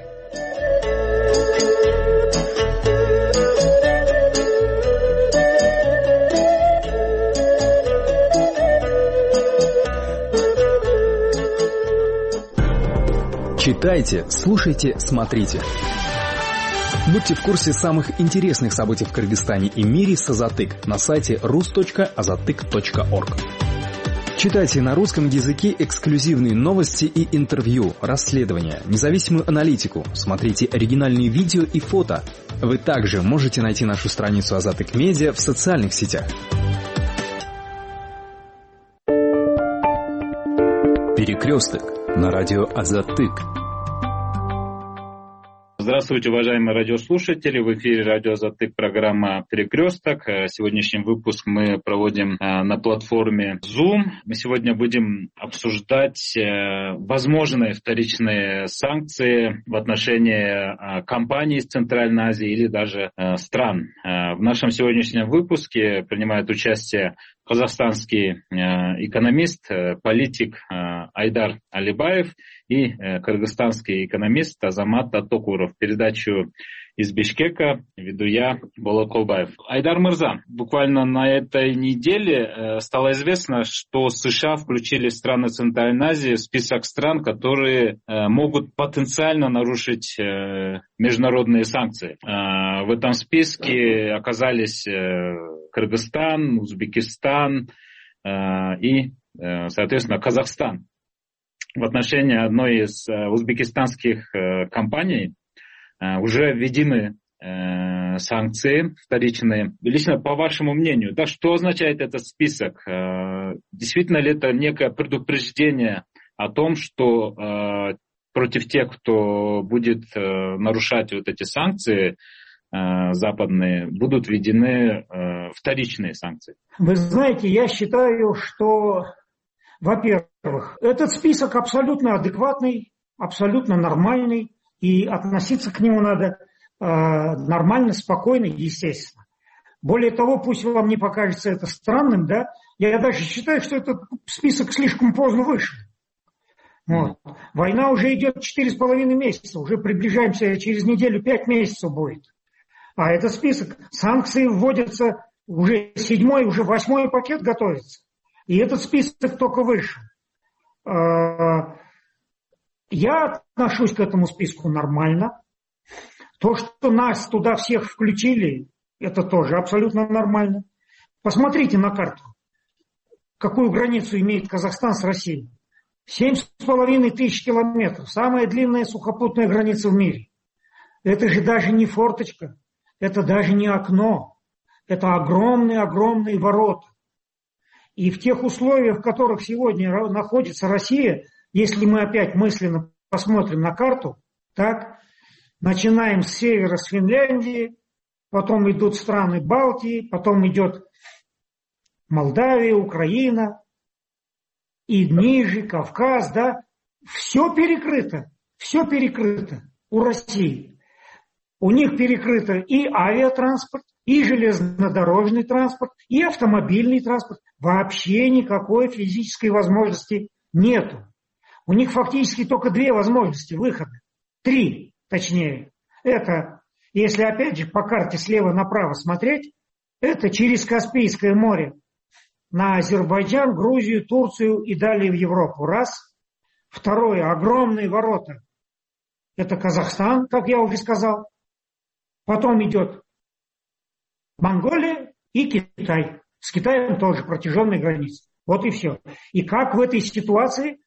Читайте, слушайте, смотрите. Будьте в курсе самых интересных событий в Кыргызстане и мире с Азатык на сайте rus.azatyk.org. Читайте на русском языке эксклюзивные новости и интервью, расследования, независимую аналитику, смотрите оригинальные видео и фото. Вы также можете найти нашу страницу Азатык Медиа в социальных сетях. Перекресток на радио Азатык. Здравствуйте, уважаемые радиослушатели. В эфире радио Азатык, программа «Перекресток». Сегодняшний выпуск мы проводим на платформе Zoom. Мы сегодня будем обсуждать возможные вторичные санкции в отношении компаний из Центральной Азии или даже стран. В нашем сегодняшнем выпуске принимает участие казахстанский экономист, политик Айдар Алибаев и кыргызстанский экономист Азамат Татокуров. Передачу из Бишкека веду я, Болот Колбаев. Айдар Мырза, буквально на этой неделе стало известно, что США включили страны Центральной Азии в список стран, которые могут потенциально нарушить международные санкции. В этом списке оказались Кыргызстан, Узбекистан и, соответственно, Казахстан. В отношении одной из узбекистанских компаний уже введены санкции вторичные. Лично по вашему мнению, да, что означает этот список? Действительно ли это некое предупреждение о том, что против тех, кто будет нарушать вот эти санкции западные, будут введены вторичные санкции? Вы знаете, я считаю, что, во-первых, этот список абсолютно адекватный, абсолютно нормальный, и относиться к нему надо нормально, спокойно, естественно. Более того, пусть вам не покажется это странным, да, я даже считаю, что этот список слишком поздно вышел. Вот. Война уже идет 4,5 месяца, уже приближаемся, через неделю 5 месяцев будет. А этот список, санкции вводятся, уже 7-й, уже 8-й пакет готовится. И этот список только вышел. Я отношусь к этому списку нормально. То, что нас туда всех включили, это тоже абсолютно нормально. Посмотрите на карту. Какую границу имеет Казахстан с Россией? 7,5 тысяч километров. Самая длинная сухопутная граница в мире. Это же даже не форточка. Это даже не окно. Это огромные ворота. И в тех условиях, в которых сегодня находится Россия, если мы опять мысленно посмотрим на карту, так, начинаем с севера, с Финляндии, потом идут страны Балтии, потом идет Молдавия, Украина, и ниже Кавказ, да, все перекрыто у России. У них перекрыто и авиатранспорт, и железнодорожный транспорт, и автомобильный транспорт. Вообще никакой физической возможности нету. У них фактически только 2 возможности выхода. 3, точнее. Это, если опять же по карте слева направо смотреть, это через Каспийское море на Азербайджан, Грузию, Турцию и далее в Европу. Раз. Второе, огромные ворота. Это Казахстан, как я уже сказал. Потом идет Монголия и Китай. С Китаем тоже протяженные границы. Вот и все. И как в этой ситуации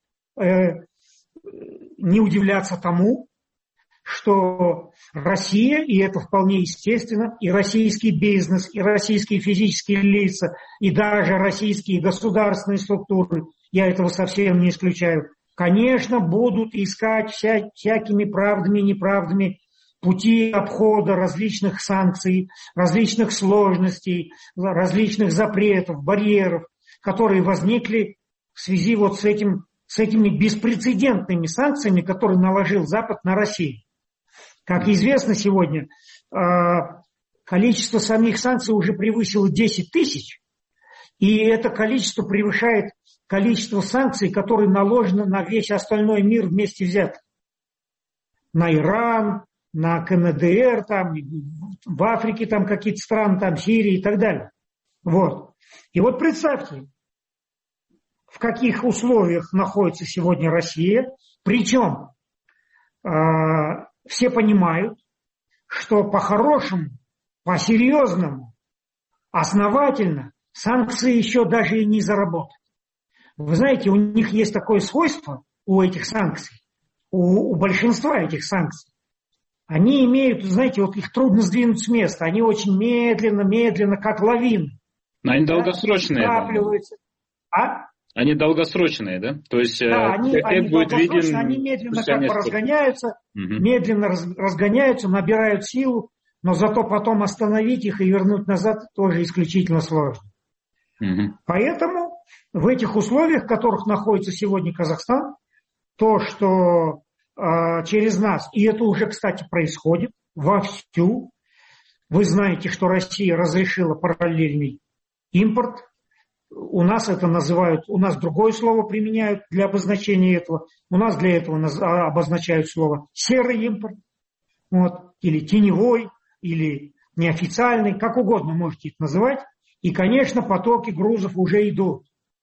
не удивляться тому, что Россия, и это вполне естественно, и российский бизнес, и российские физические лица, и даже российские государственные структуры, я этого совсем не исключаю, конечно, будут искать всякими правдами и неправдами пути обхода различных санкций, различных сложностей, различных запретов, барьеров, которые возникли в связи вот с этими беспрецедентными санкциями, которые наложил Запад на Россию. Как известно сегодня, количество самих санкций уже превысило 10 тысяч, и это количество превышает количество санкций, которые наложены на весь остальной мир вместе взятый. На Иран, на КНДР, там, в Африке там какие-то страны, там, Сирия и так далее. Вот. И вот представьте, в каких условиях находится сегодня Россия, причем все понимают, что по-хорошему, по-серьезному, основательно санкции еще даже и не заработают. Вы знаете, у них есть такое свойство, у этих санкций, у большинства этих санкций. Они имеют, знаете, вот их трудно сдвинуть с места. Они очень медленно, как лавины. Но они долгосрочные. Накапливаются. Да? Они долгосрочные, да? То есть да, они будет виден... Они медленно как бы разгоняются, медленно разгоняются, набирают силу, но зато потом остановить их и вернуть назад тоже исключительно сложно. Поэтому в этих условиях, в которых находится сегодня Казахстан, то, что через нас, и это уже, кстати, происходит вовсю, вы знаете, что Россия разрешила параллельный импорт. У нас это называют, у нас другое слово применяют для обозначения этого. У нас для этого обозначают слово серый импорт, вот, или теневой, или неофициальный, как угодно можете это называть. И, конечно, потоки грузов уже идут.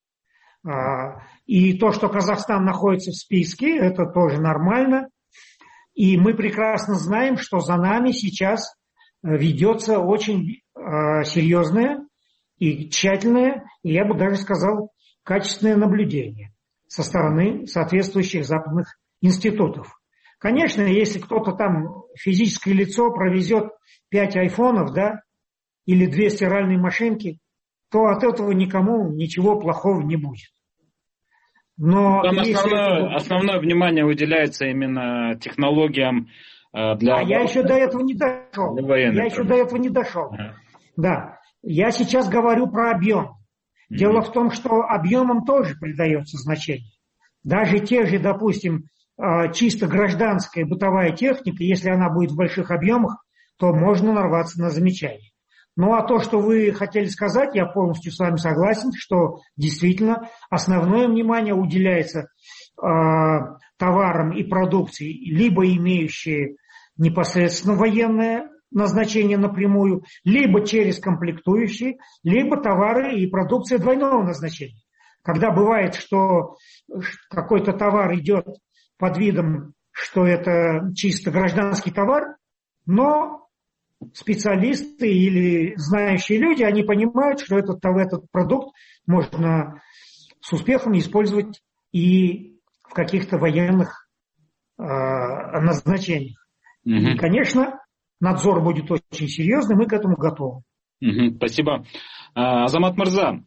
И то, что Казахстан находится в списке, это тоже нормально. И мы прекрасно знаем, что за нами сейчас ведется очень серьезное и тщательное, и я бы даже сказал, качественное наблюдение со стороны соответствующих западных институтов. Конечно, если кто-то там, физическое лицо, провезет 5 айфонов, да, или 2 стиральные машинки, то от этого никому ничего плохого не будет. Но там основное внимание уделяется именно технологиям для... я еще до этого не дошел. Да. Я сейчас говорю про объем. Дело в том, что объемам тоже придается значение. Даже те же, допустим, чисто гражданская бытовая техника, если она будет в больших объемах, то можно нарваться на замечание. Ну а то, что вы хотели сказать, я полностью с вами согласен, что действительно основное внимание уделяется товарам и продукции, либо имеющие непосредственно военное назначение напрямую, либо через комплектующие, либо товары и продукция двойного назначения. Когда бывает, что какой-то товар идет под видом, что это чисто гражданский товар, но специалисты или знающие люди, они понимают, что этот продукт можно с успехом использовать и в каких-то военных назначениях. И, конечно, надзор будет очень серьезный, мы к этому готовы. Спасибо. Азамат Мырза,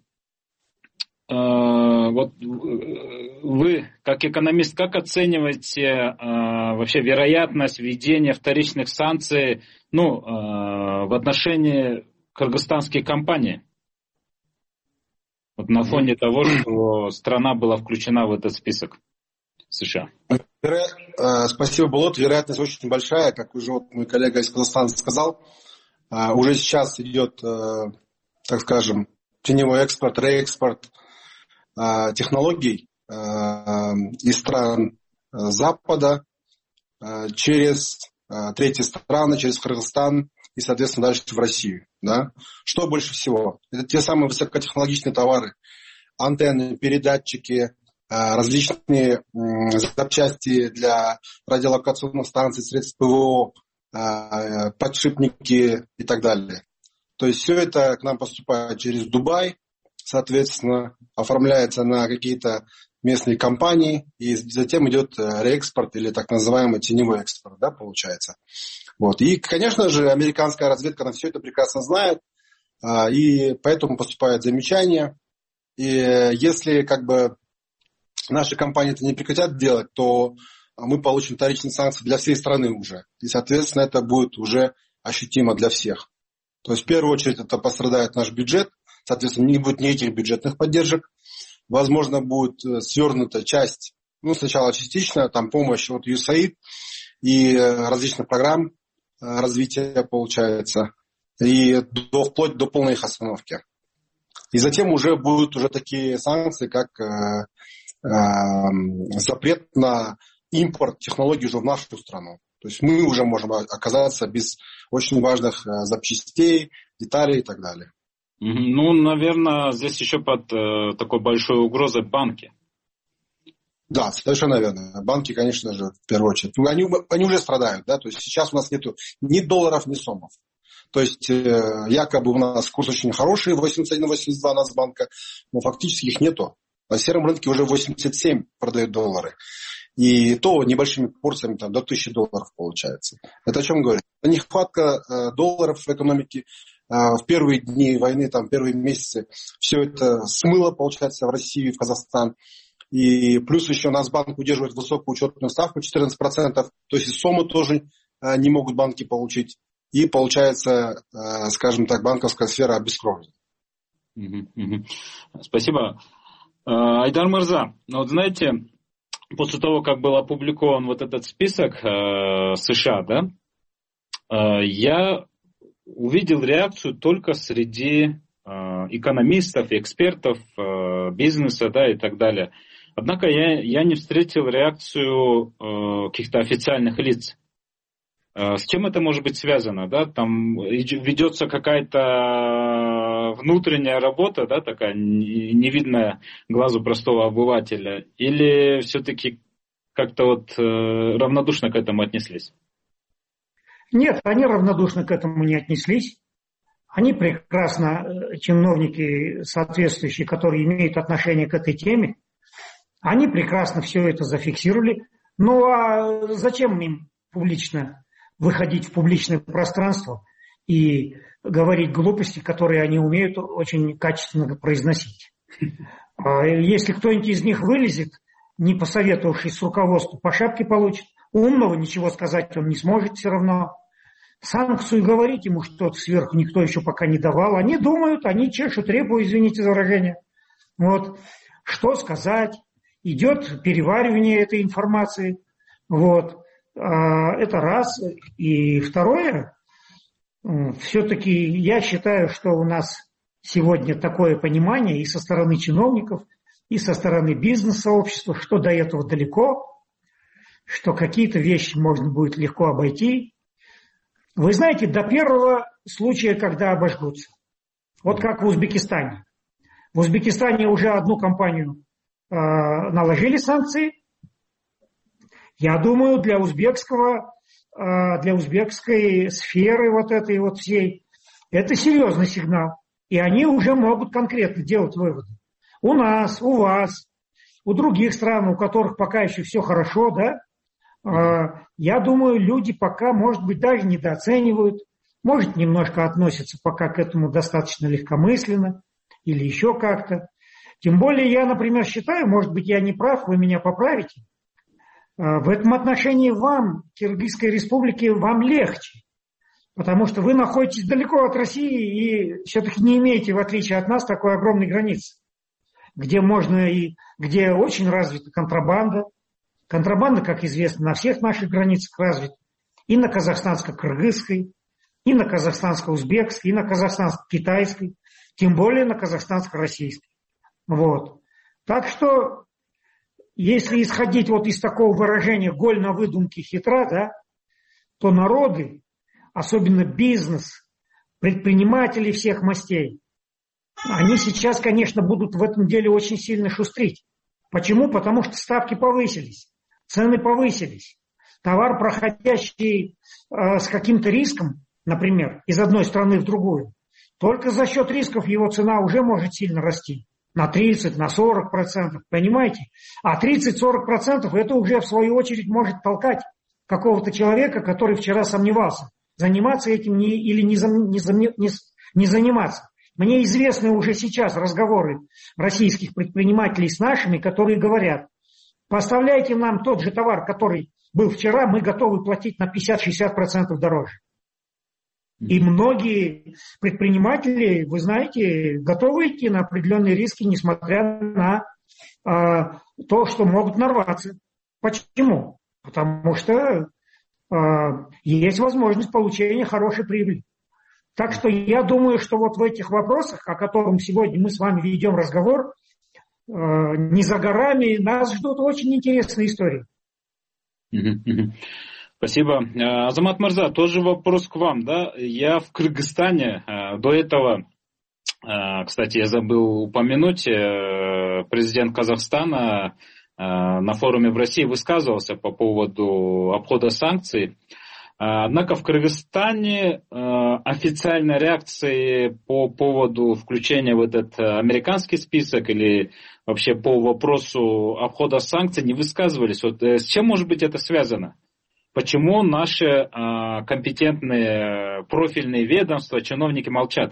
вот вы, как экономист, как оцениваете вообще вероятность введения вторичных санкций в отношении кыргызстанских компаний? Вот на фоне того, что страна была включена в этот список США. Спасибо, Болот. Вероятность очень большая, как уже мой коллега из Казахстана сказал. Уже сейчас идет, так скажем, теневой экспорт, реэкспорт технологий из стран Запада через третьи страны, через Кыргызстан и, соответственно, дальше в Россию. Да? Что больше всего? Это те самые высокотехнологичные товары. Антенны, передатчики, различные запчасти для радиолокационных станций, средств ПВО, подшипники и так далее. То есть все это к нам поступает через Дубай, соответственно, оформляется на какие-то местные компании, и затем идет реэкспорт или так называемый теневой экспорт, да, получается. Вот. И, конечно же, американская разведка на все это прекрасно знает, и поэтому поступают замечания. И если наши компании это не прекратят делать, то мы получим вторичные санкции для всей страны уже. И, соответственно, это будет уже ощутимо для всех. То есть, в первую очередь, это пострадает наш бюджет. Соответственно, не будет никаких бюджетных поддержек. Возможно, будет свернута часть, сначала частично, там помощь от USAID и различных программ развития, получается, и вплоть до полной их остановки. И затем уже будут уже такие санкции, как запрет на импорт технологий уже в нашу страну. То есть мы уже можем оказаться без очень важных запчастей, деталей и так далее. Наверное, здесь еще под такой большой угрозой банки. Да, совершенно верно. Банки, конечно же, в первую очередь. Они уже страдают, да, то есть сейчас у нас нету ни долларов, ни сомов. То есть якобы у нас курс очень хороший, 81-82 Нацбанка, но фактически их нету. На сером рынке уже 87 продают доллары. И то небольшими порциями там, до $1000 получается. Это о чем говорит? Нехватка долларов в экономике. В первые дни войны, там, первые месяцы все это смыло, получается, в Россию, в Казахстан. И плюс еще Нацбанк удерживает высокую учетную ставку 14%. То есть и сомы тоже не могут банки получить. И получается, скажем так, банковская сфера обескровлена. Спасибо. Айдар Мырза, знаете, после того, как был опубликован вот этот список США, да, я увидел реакцию только среди экономистов, экспертов, бизнеса, да, и так далее. Однако я не встретил реакцию каких-то официальных лиц. С чем это может быть связано? Да? Там ведется какая-то внутренняя работа, да, такая невидная глазу простого обывателя, или все-таки как-то равнодушно к этому отнеслись? Нет, они равнодушно к этому не отнеслись. Они прекрасно, чиновники соответствующие, которые имеют отношение к этой теме, они прекрасно все это зафиксировали. Ну а зачем им публично выходить в публичное пространство и говорить глупости, которые они умеют очень качественно произносить? Если кто-нибудь из них вылезет, не посоветовавшись с руководством, по шапке получит. Умного ничего сказать он не сможет все равно. Санкцию говорить ему что-то сверху никто еще пока не давал. Они думают, они чешут репу, извините за выражение. Вот. Что сказать? Идет переваривание этой информации. Вот. Это раз. И второе, все-таки я считаю, что у нас сегодня такое понимание и со стороны чиновников, и со стороны бизнес-сообщества, что до этого далеко, что какие-то вещи можно будет легко обойти. Вы знаете, до первого случая, когда обожгутся. Вот как в Узбекистане. В Узбекистане уже одну компанию наложили санкции. Я думаю, для узбекской сферы вот этой вот всей, это серьезный сигнал. И они уже могут конкретно делать выводы. У нас, у вас, у других стран, у которых пока еще все хорошо, да, я думаю, люди пока, может быть, даже недооценивают, может, немножко относятся пока к этому достаточно легкомысленно или еще как-то. Тем более я, например, считаю, может быть, я не прав, вы меня поправите, в этом отношении вам, Киргизской республике, вам легче, потому что вы находитесь далеко от России и все-таки не имеете, в отличие от нас, такой огромной границы, где можно и где очень развита контрабанда. Контрабанда, как известно, на всех наших границах развита. И на казахстанско-кыргызской, и на казахстанско-узбекской, и на казахстанско-китайской, тем более на казахстанско-российской. Вот. Так что, если исходить вот из такого выражения «голь на выдумке хитра», да, то народы, особенно бизнес, предприниматели всех мастей, они сейчас, конечно, будут в этом деле очень сильно шустрить. Почему? Потому что ставки повысились. Цены повысились. Товар, проходящий с каким-то риском, например, из одной страны в другую, только за счет рисков его цена уже может сильно расти. На 30, на 40%, понимаете? А 30-40% это уже в свою очередь может толкать какого-то человека, который вчера сомневался, заниматься этим или не заниматься. Мне известны уже сейчас разговоры российских предпринимателей с нашими, которые говорят, поставляйте нам тот же товар, который был вчера, мы готовы платить на 50-60% дороже. И многие предприниматели, вы знаете, готовы идти на определенные риски, несмотря на то, что могут нарваться. Почему? Потому что есть возможность получения хорошей прибыли. Так что я думаю, что вот в этих вопросах, о которых сегодня мы с вами ведем разговор, не за горами нас ждут очень интересные истории. Спасибо. Азамат Мырза, тоже вопрос к вам. Да? Я в Кыргызстане до этого, кстати, я забыл упомянуть, президент Казахстана на форуме в России высказывался по поводу обхода санкций. Однако в Кыргызстане официальной реакции по поводу включения в этот американский список или вообще по вопросу обхода санкций не высказывались. Вот с чем, может быть, это связано? Почему наши компетентные профильные ведомства, чиновники молчат?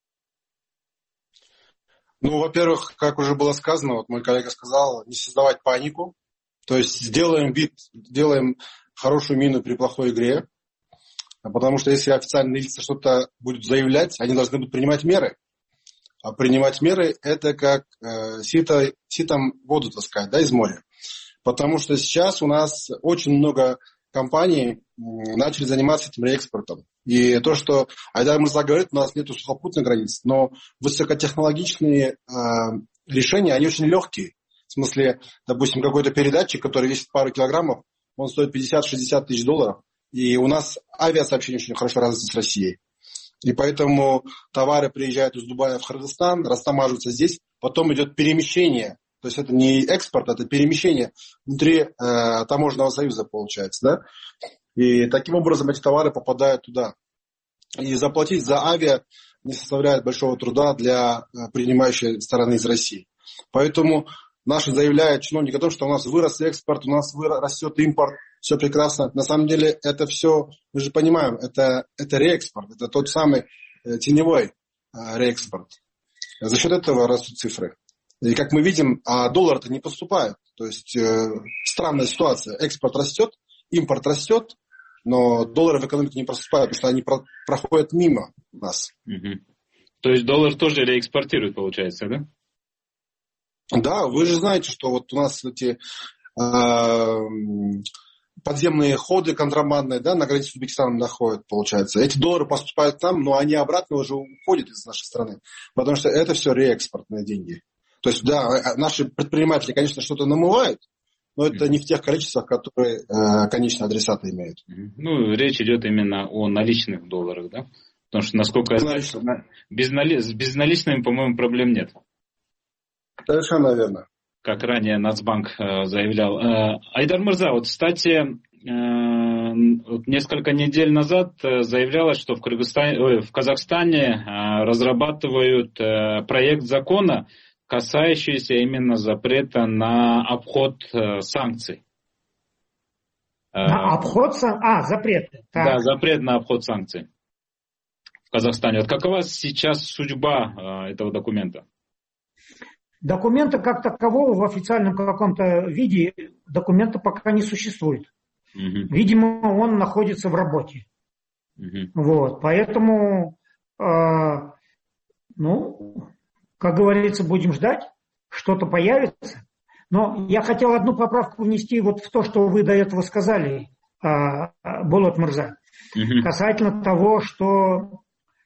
Ну, во-первых, как уже было сказано, вот мой коллега сказал, не создавать панику. То есть сделаем хорошую мину при плохой игре. Потому что если официальные лица что-то будут заявлять, они должны будут принимать меры. А принимать меры – это как ситом воду таскать, да, из моря. Потому что сейчас у нас очень много компаний начали заниматься этим реэкспортом. И то, что Айдар Мырза говорит, у нас нет сухопутных границ, но высокотехнологичные решения, они очень легкие. В смысле, допустим, какой-то передатчик, который весит пару килограммов, он стоит 50-60 тысяч долларов. И у нас авиасообщение очень хорошо развито с Россией. И поэтому товары приезжают из Дубая в Кыргызстан, растамаживаются здесь, потом идет перемещение. То есть это не экспорт, это перемещение внутри таможенного союза получается. Да? И таким образом эти товары попадают туда. И заплатить за авиа не составляет большого труда для принимающей стороны из России. Поэтому наши заявляют чиновники о том, что у нас вырос экспорт, у нас растет импорт, все прекрасно. На самом деле это все, мы же понимаем, это реэкспорт, это тот самый теневой реэкспорт. За счет этого растут цифры. И как мы видим, доллар-то не поступает. То есть странная ситуация. Экспорт растет, импорт растет, но доллары в экономике не поступают, потому что они проходят мимо нас. Угу. То есть доллар тоже реэкспортирует, получается, да? Да, вы же знаете, что вот у нас эти подземные ходы контрабандные, да, на границе с Узбекистаном находят, получается. Эти доллары поступают к нам, но они обратно уже уходят из нашей страны, потому что это все реэкспортные деньги. То есть, да, наши предприниматели, конечно, что-то намывают, но это не в тех количествах, которые конечные адресаты имеют. Ну, речь идет именно о наличных долларах, да? Потому что, насколько я знаю, с безналичными, по-моему, проблем нет. Совершенно верно. Как ранее Нацбанк заявлял. Айдар Мырза, вот, кстати, несколько недель назад заявлялось, что в Казахстане разрабатывают проект закона, касающийся именно запрета на обход санкций. На обход санкций? Запрет. Да, запрет на обход санкций в Казахстане. Вот какова сейчас судьба этого документа? Документа как такового в официальном каком-то виде документа пока не существует. Видимо, он находится в работе. Вот, поэтому, как говорится, будем ждать, что-то появится. Но я хотел одну поправку внести вот в то, что вы до этого сказали, Болот Мырза, касательно того, что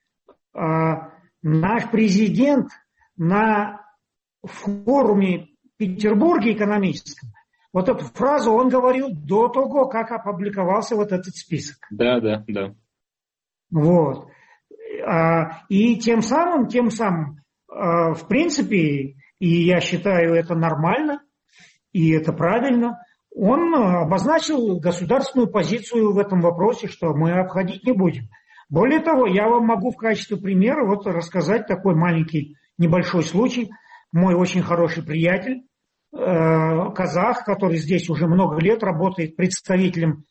наш президент на форуме в Петербурге экономическом, вот эту фразу он говорил до того, как опубликовался вот этот список. Да. Вот. И тем самым, в принципе, и я считаю это нормально, и это правильно, он обозначил государственную позицию в этом вопросе, что мы обходить не будем. Более того, я вам могу в качестве примера вот рассказать такой маленький небольшой случай. Мой очень хороший приятель, казах, который здесь уже много лет работает представителем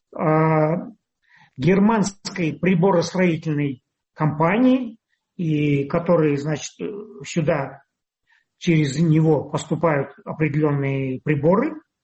германской приборостроительной компании, и который, значит, сюда через него поступают определенные приборы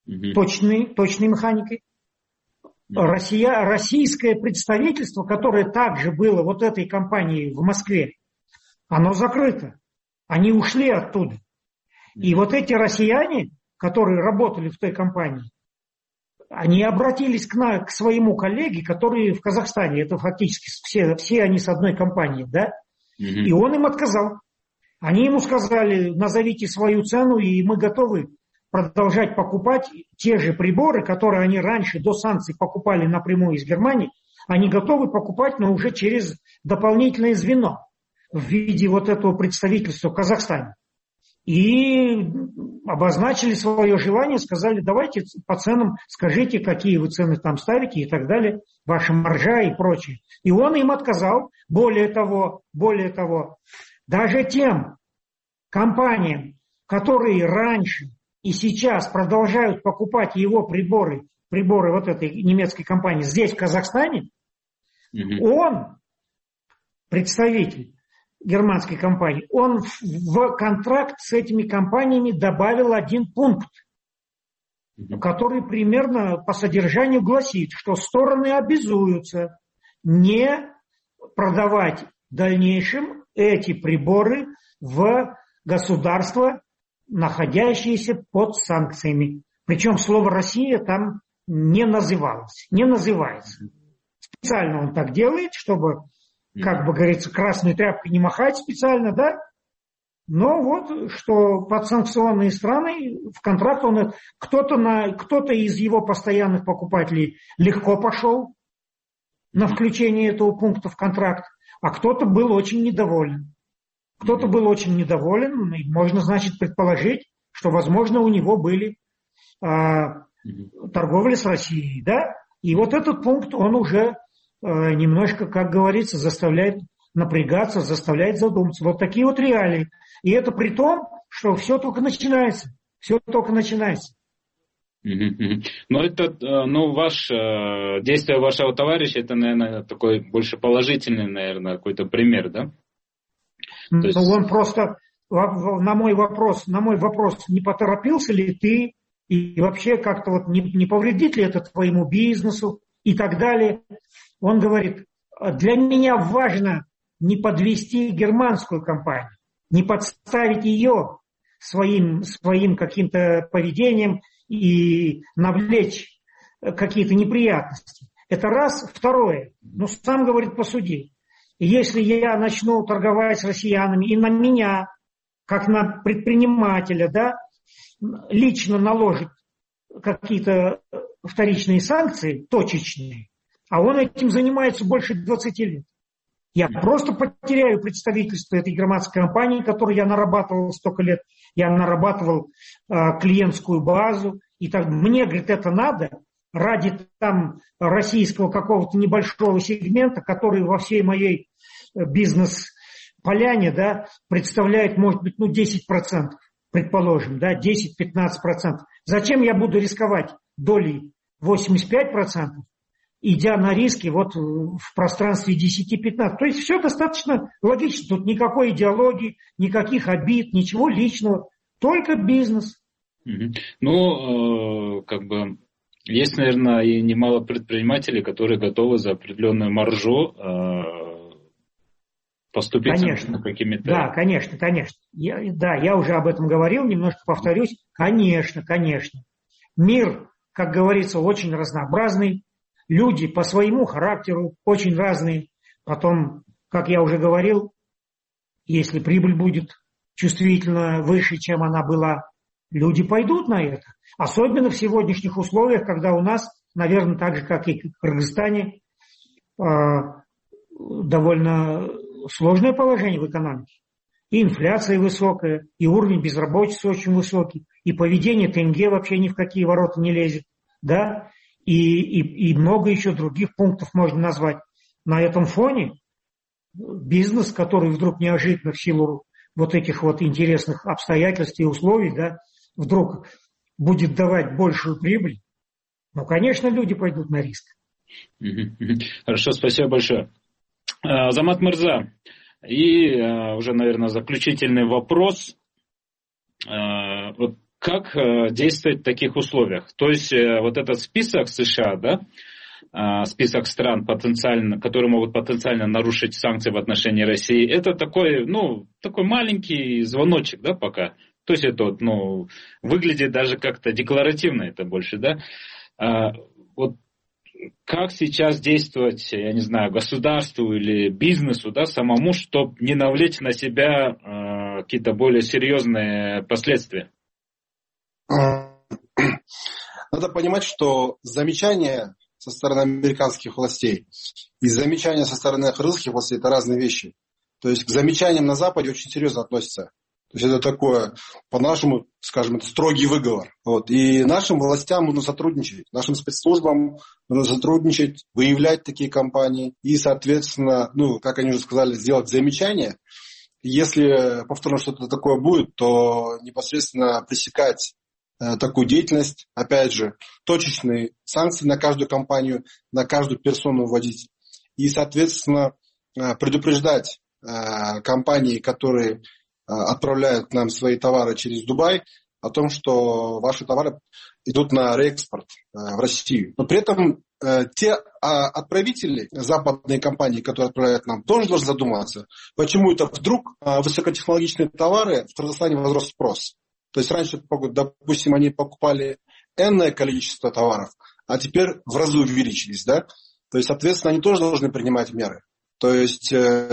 точной механикой. Российское представительство, которое также было вот этой компанией в Москве, оно закрыто. Они ушли оттуда. И вот эти россияне, которые работали в той компании, они обратились к своему коллеге, который в Казахстане, это фактически все они с одной компании, да? И он им отказал. Они ему сказали: назовите свою цену, и мы готовы продолжать покупать те же приборы, которые они раньше до санкций покупали напрямую из Германии, они готовы покупать, но уже через дополнительное звено в виде вот этого представительства в Казахстане. И обозначили свое желание, сказали: давайте по ценам скажите, какие вы цены там ставите и так далее, ваша маржа и прочее. И он им отказал. Более того, даже тем компаниям, которые раньше и сейчас продолжают покупать его приборы вот этой немецкой компании здесь, в Казахстане, он, представитель германской компании, он в контракт с этими компаниями добавил один пункт, который примерно по содержанию гласит, что стороны обязуются не продавать в дальнейшем эти приборы в государства, находящиеся под санкциями. Причем слово «Россия» там не называется. Специально он так делает, чтобы, как бы говорится, красной тряпкой не махать специально, да? Но вот, что подсанкционные страны в контракт кто-то из его постоянных покупателей легко пошел на включение этого пункта в контракт, а кто-то был очень недоволен. И можно, значит, предположить, что, возможно, у него были торговли с Россией, да? И вот этот пункт, он уже немножко, как говорится, заставляет напрягаться, заставляет задуматься. Вот такие вот реалии. И это при том, что все только начинается. Но это, действие вашего товарища, это, наверное, такой больше положительный, наверное, какой-то пример, да? Он просто на мой вопрос, не поторопился ли ты, и вообще как-то вот не повредит ли это твоему бизнесу и так далее. Он говорит: для меня важно не подвести германскую компанию, не подставить ее своим каким-то поведением и навлечь какие-то неприятности. Это раз. Второе. Сам, говорит, посуди. Если я начну торговать с россиянами, и на меня, как на предпринимателя, да, лично наложит какие-то вторичные санкции, точечные, а он этим занимается больше 20 лет, я просто потеряю представительство этой германской компании, которой я нарабатывал столько лет. Я нарабатывал клиентскую базу. И так мне, говорит, это надо ради там российского какого-то небольшого сегмента, который во всей моей бизнес-поляне, да, представляет, может быть, 10%, предположим, да, 10-15%. Зачем я буду рисковать долей 85%, идя на риски вот в пространстве 10-15%? То есть все достаточно логично. Тут никакой идеологии, никаких обид, ничего личного, только бизнес. Есть, наверное, и немало предпринимателей, которые готовы за определенную маржу поступить какими-то... Да, конечно. Я уже об этом говорил, немножко повторюсь. Конечно. Мир, как говорится, очень разнообразный. Люди по своему характеру очень разные. Потом, как я уже говорил, если прибыль будет чувствительно выше, чем она была, люди пойдут на это. Особенно в сегодняшних условиях, когда у нас, наверное, так же, как и в Кыргызстане, довольно сложное положение в экономике. И инфляция высокая, и уровень безработицы очень высокий, и поведение тенге вообще ни в какие ворота не лезет, да, и много еще других пунктов можно назвать. На этом фоне бизнес, который вдруг неожиданно в силу вот этих вот интересных обстоятельств и условий, да, вдруг будет давать большую прибыль, конечно, люди пойдут на риск. Хорошо, спасибо большое. Азамат Мырза, и уже, наверное, заключительный вопрос. Вот как действовать в таких условиях? То есть вот этот список США, да, список стран, которые могут потенциально нарушить санкции в отношении России, это такой маленький звоночек, да, пока. То есть это выглядит даже как-то декларативно, это больше, да. Вот как сейчас действовать, я не знаю, государству или бизнесу, да, самому, чтобы не навлечь на себя какие-то более серьезные последствия? Надо понимать, что замечания со стороны американских властей и замечания со стороны русских властей – это разные вещи. То есть к замечаниям на Западе очень серьезно относятся. То есть это такое, по-нашему, скажем, это строгий выговор. Вот. И нашим властям нужно сотрудничать, нашим спецслужбам нужно сотрудничать, выявлять такие компании и, соответственно, как они уже сказали, сделать замечания. Если повторно что-то такое будет, то непосредственно пресекать такую деятельность, опять же, точечные санкции на каждую компанию, на каждую персону вводить. И, соответственно, предупреждать компании, которые отправляют нам свои товары через Дубай, о том, что ваши товары идут на реэкспорт в Россию. Но при этом те отправители, западные компании, которые отправляют нам, тоже должны задуматься, почему это вдруг высокотехнологичные товары в Казахстане возрос спрос. То есть раньше, допустим, они покупали энное количество товаров, а теперь в разы увеличились, да? То есть, соответственно, они тоже должны принимать меры. То есть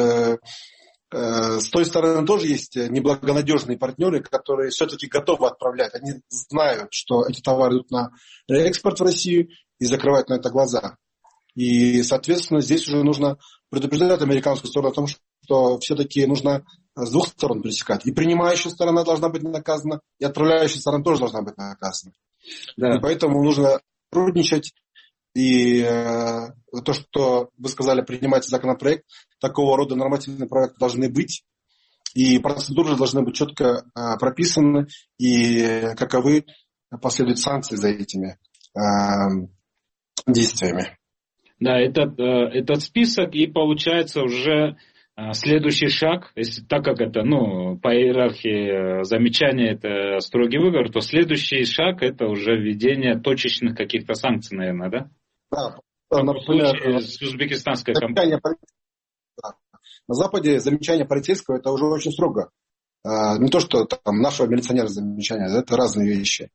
с той стороны тоже есть неблагонадежные партнеры, которые все-таки готовы отправлять. Они знают, что эти товары идут на реэкспорт в Россию и закрывают на это глаза. И, соответственно, здесь уже нужно предупреждать американскую сторону о том, что все-таки нужно с двух сторон пресекать. И принимающая сторона должна быть наказана, и отправляющая сторона тоже должна быть наказана. Да. И поэтому нужно сотрудничать. И то, что вы сказали, принимать законопроект, такого рода нормативные проекты должны быть. И процедуры должны быть четко прописаны. И каковы последуют санкции за этими действиями. Да, этот список, и получается уже следующий шаг, так как это, по иерархии замечания это строгий выговор, то следующий шаг это уже введение точечных каких-то санкций, наверное, да? Да, например, с узбекистанской компанией. На Западе замечание полицейского это уже очень строго. Не то, что там нашего милиционера замечания, это разные вещи.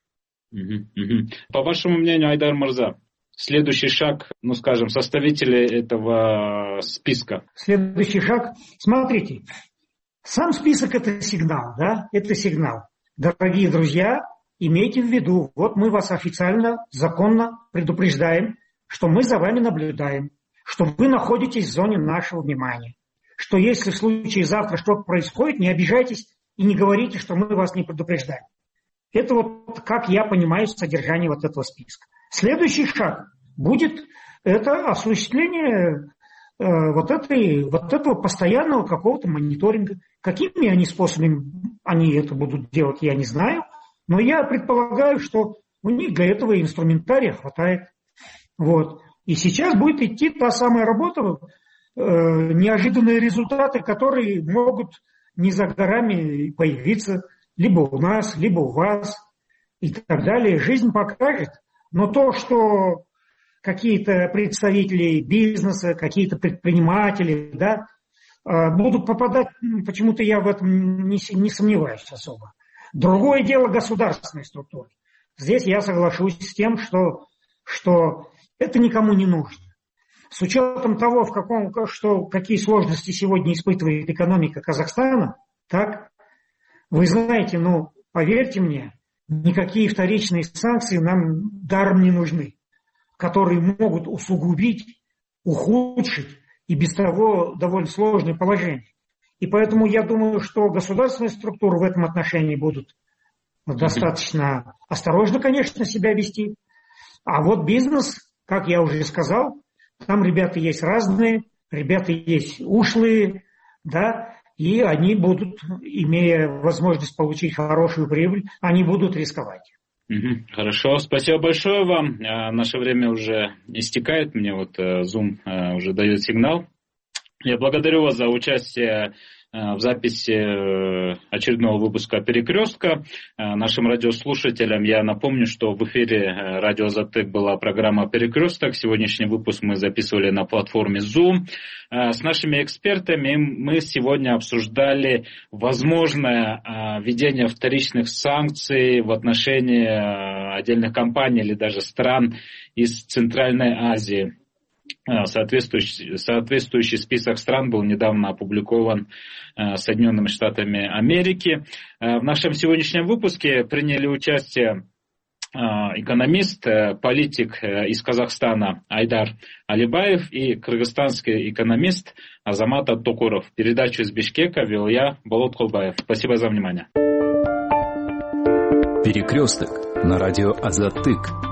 По вашему мнению, Айдар Мырза, следующий шаг, скажем, составители этого списка? Следующий шаг, смотрите, сам список это сигнал, да, это сигнал. Дорогие друзья, имейте в виду, вот мы вас официально, законно предупреждаем, что мы за вами наблюдаем, что вы находитесь в зоне нашего внимания, что если в случае завтра что-то происходит, не обижайтесь и не говорите, что мы вас не предупреждаем. Это вот как я понимаю содержание вот этого списка. Следующий шаг будет это осуществление вот этого постоянного какого-то мониторинга. Какими они способами они это будут делать, я не знаю. Но я предполагаю, что у них для этого инструментария хватает. Вот. И сейчас будет идти та самая работа, неожиданные результаты, которые могут не за горами появиться либо у нас, либо у вас и так далее. Жизнь покажет. Но то, что какие-то представители бизнеса, какие-то предприниматели, да, будут попадать, почему-то я в этом не сомневаюсь особо. Другое дело государственной структуры. Здесь я соглашусь с тем, что это никому не нужно. С учетом того, какие сложности сегодня испытывает экономика Казахстана, так, вы знаете, поверьте мне, никакие вторичные санкции нам даром не нужны, которые могут усугубить, ухудшить и без того довольно сложное положение. И поэтому я думаю, что государственные структуры в этом отношении будут достаточно осторожно, конечно, себя вести. А вот бизнес, как я уже сказал, там ребята есть разные, ребята есть ушлые, да, и они будут, имея возможность получить хорошую прибыль, они будут рисковать. Хорошо, спасибо большое вам. Наше время уже истекает, мне Zoom уже дает сигнал. Я благодарю вас за участие в записи очередного выпуска «Перекрестка». Нашим радиослушателям я напомню, что в эфире радио «Азаттык» была программа «Перекресток». Сегодняшний выпуск мы записывали на платформе Zoom. С нашими экспертами мы сегодня обсуждали возможное введение вторичных санкций в отношении отдельных компаний или даже стран из Центральной Азии. Соответствующий список стран был недавно опубликован Соединенными Штатами Америки. В нашем сегодняшнем выпуске приняли участие экономист, политик из Казахстана Айдар Алибаев и кыргызстанский экономист Азамат Аттокуров. Передачу из Бишкека вел я, Болот Колбаев. Спасибо за внимание. Перекресток на радио Азаттык.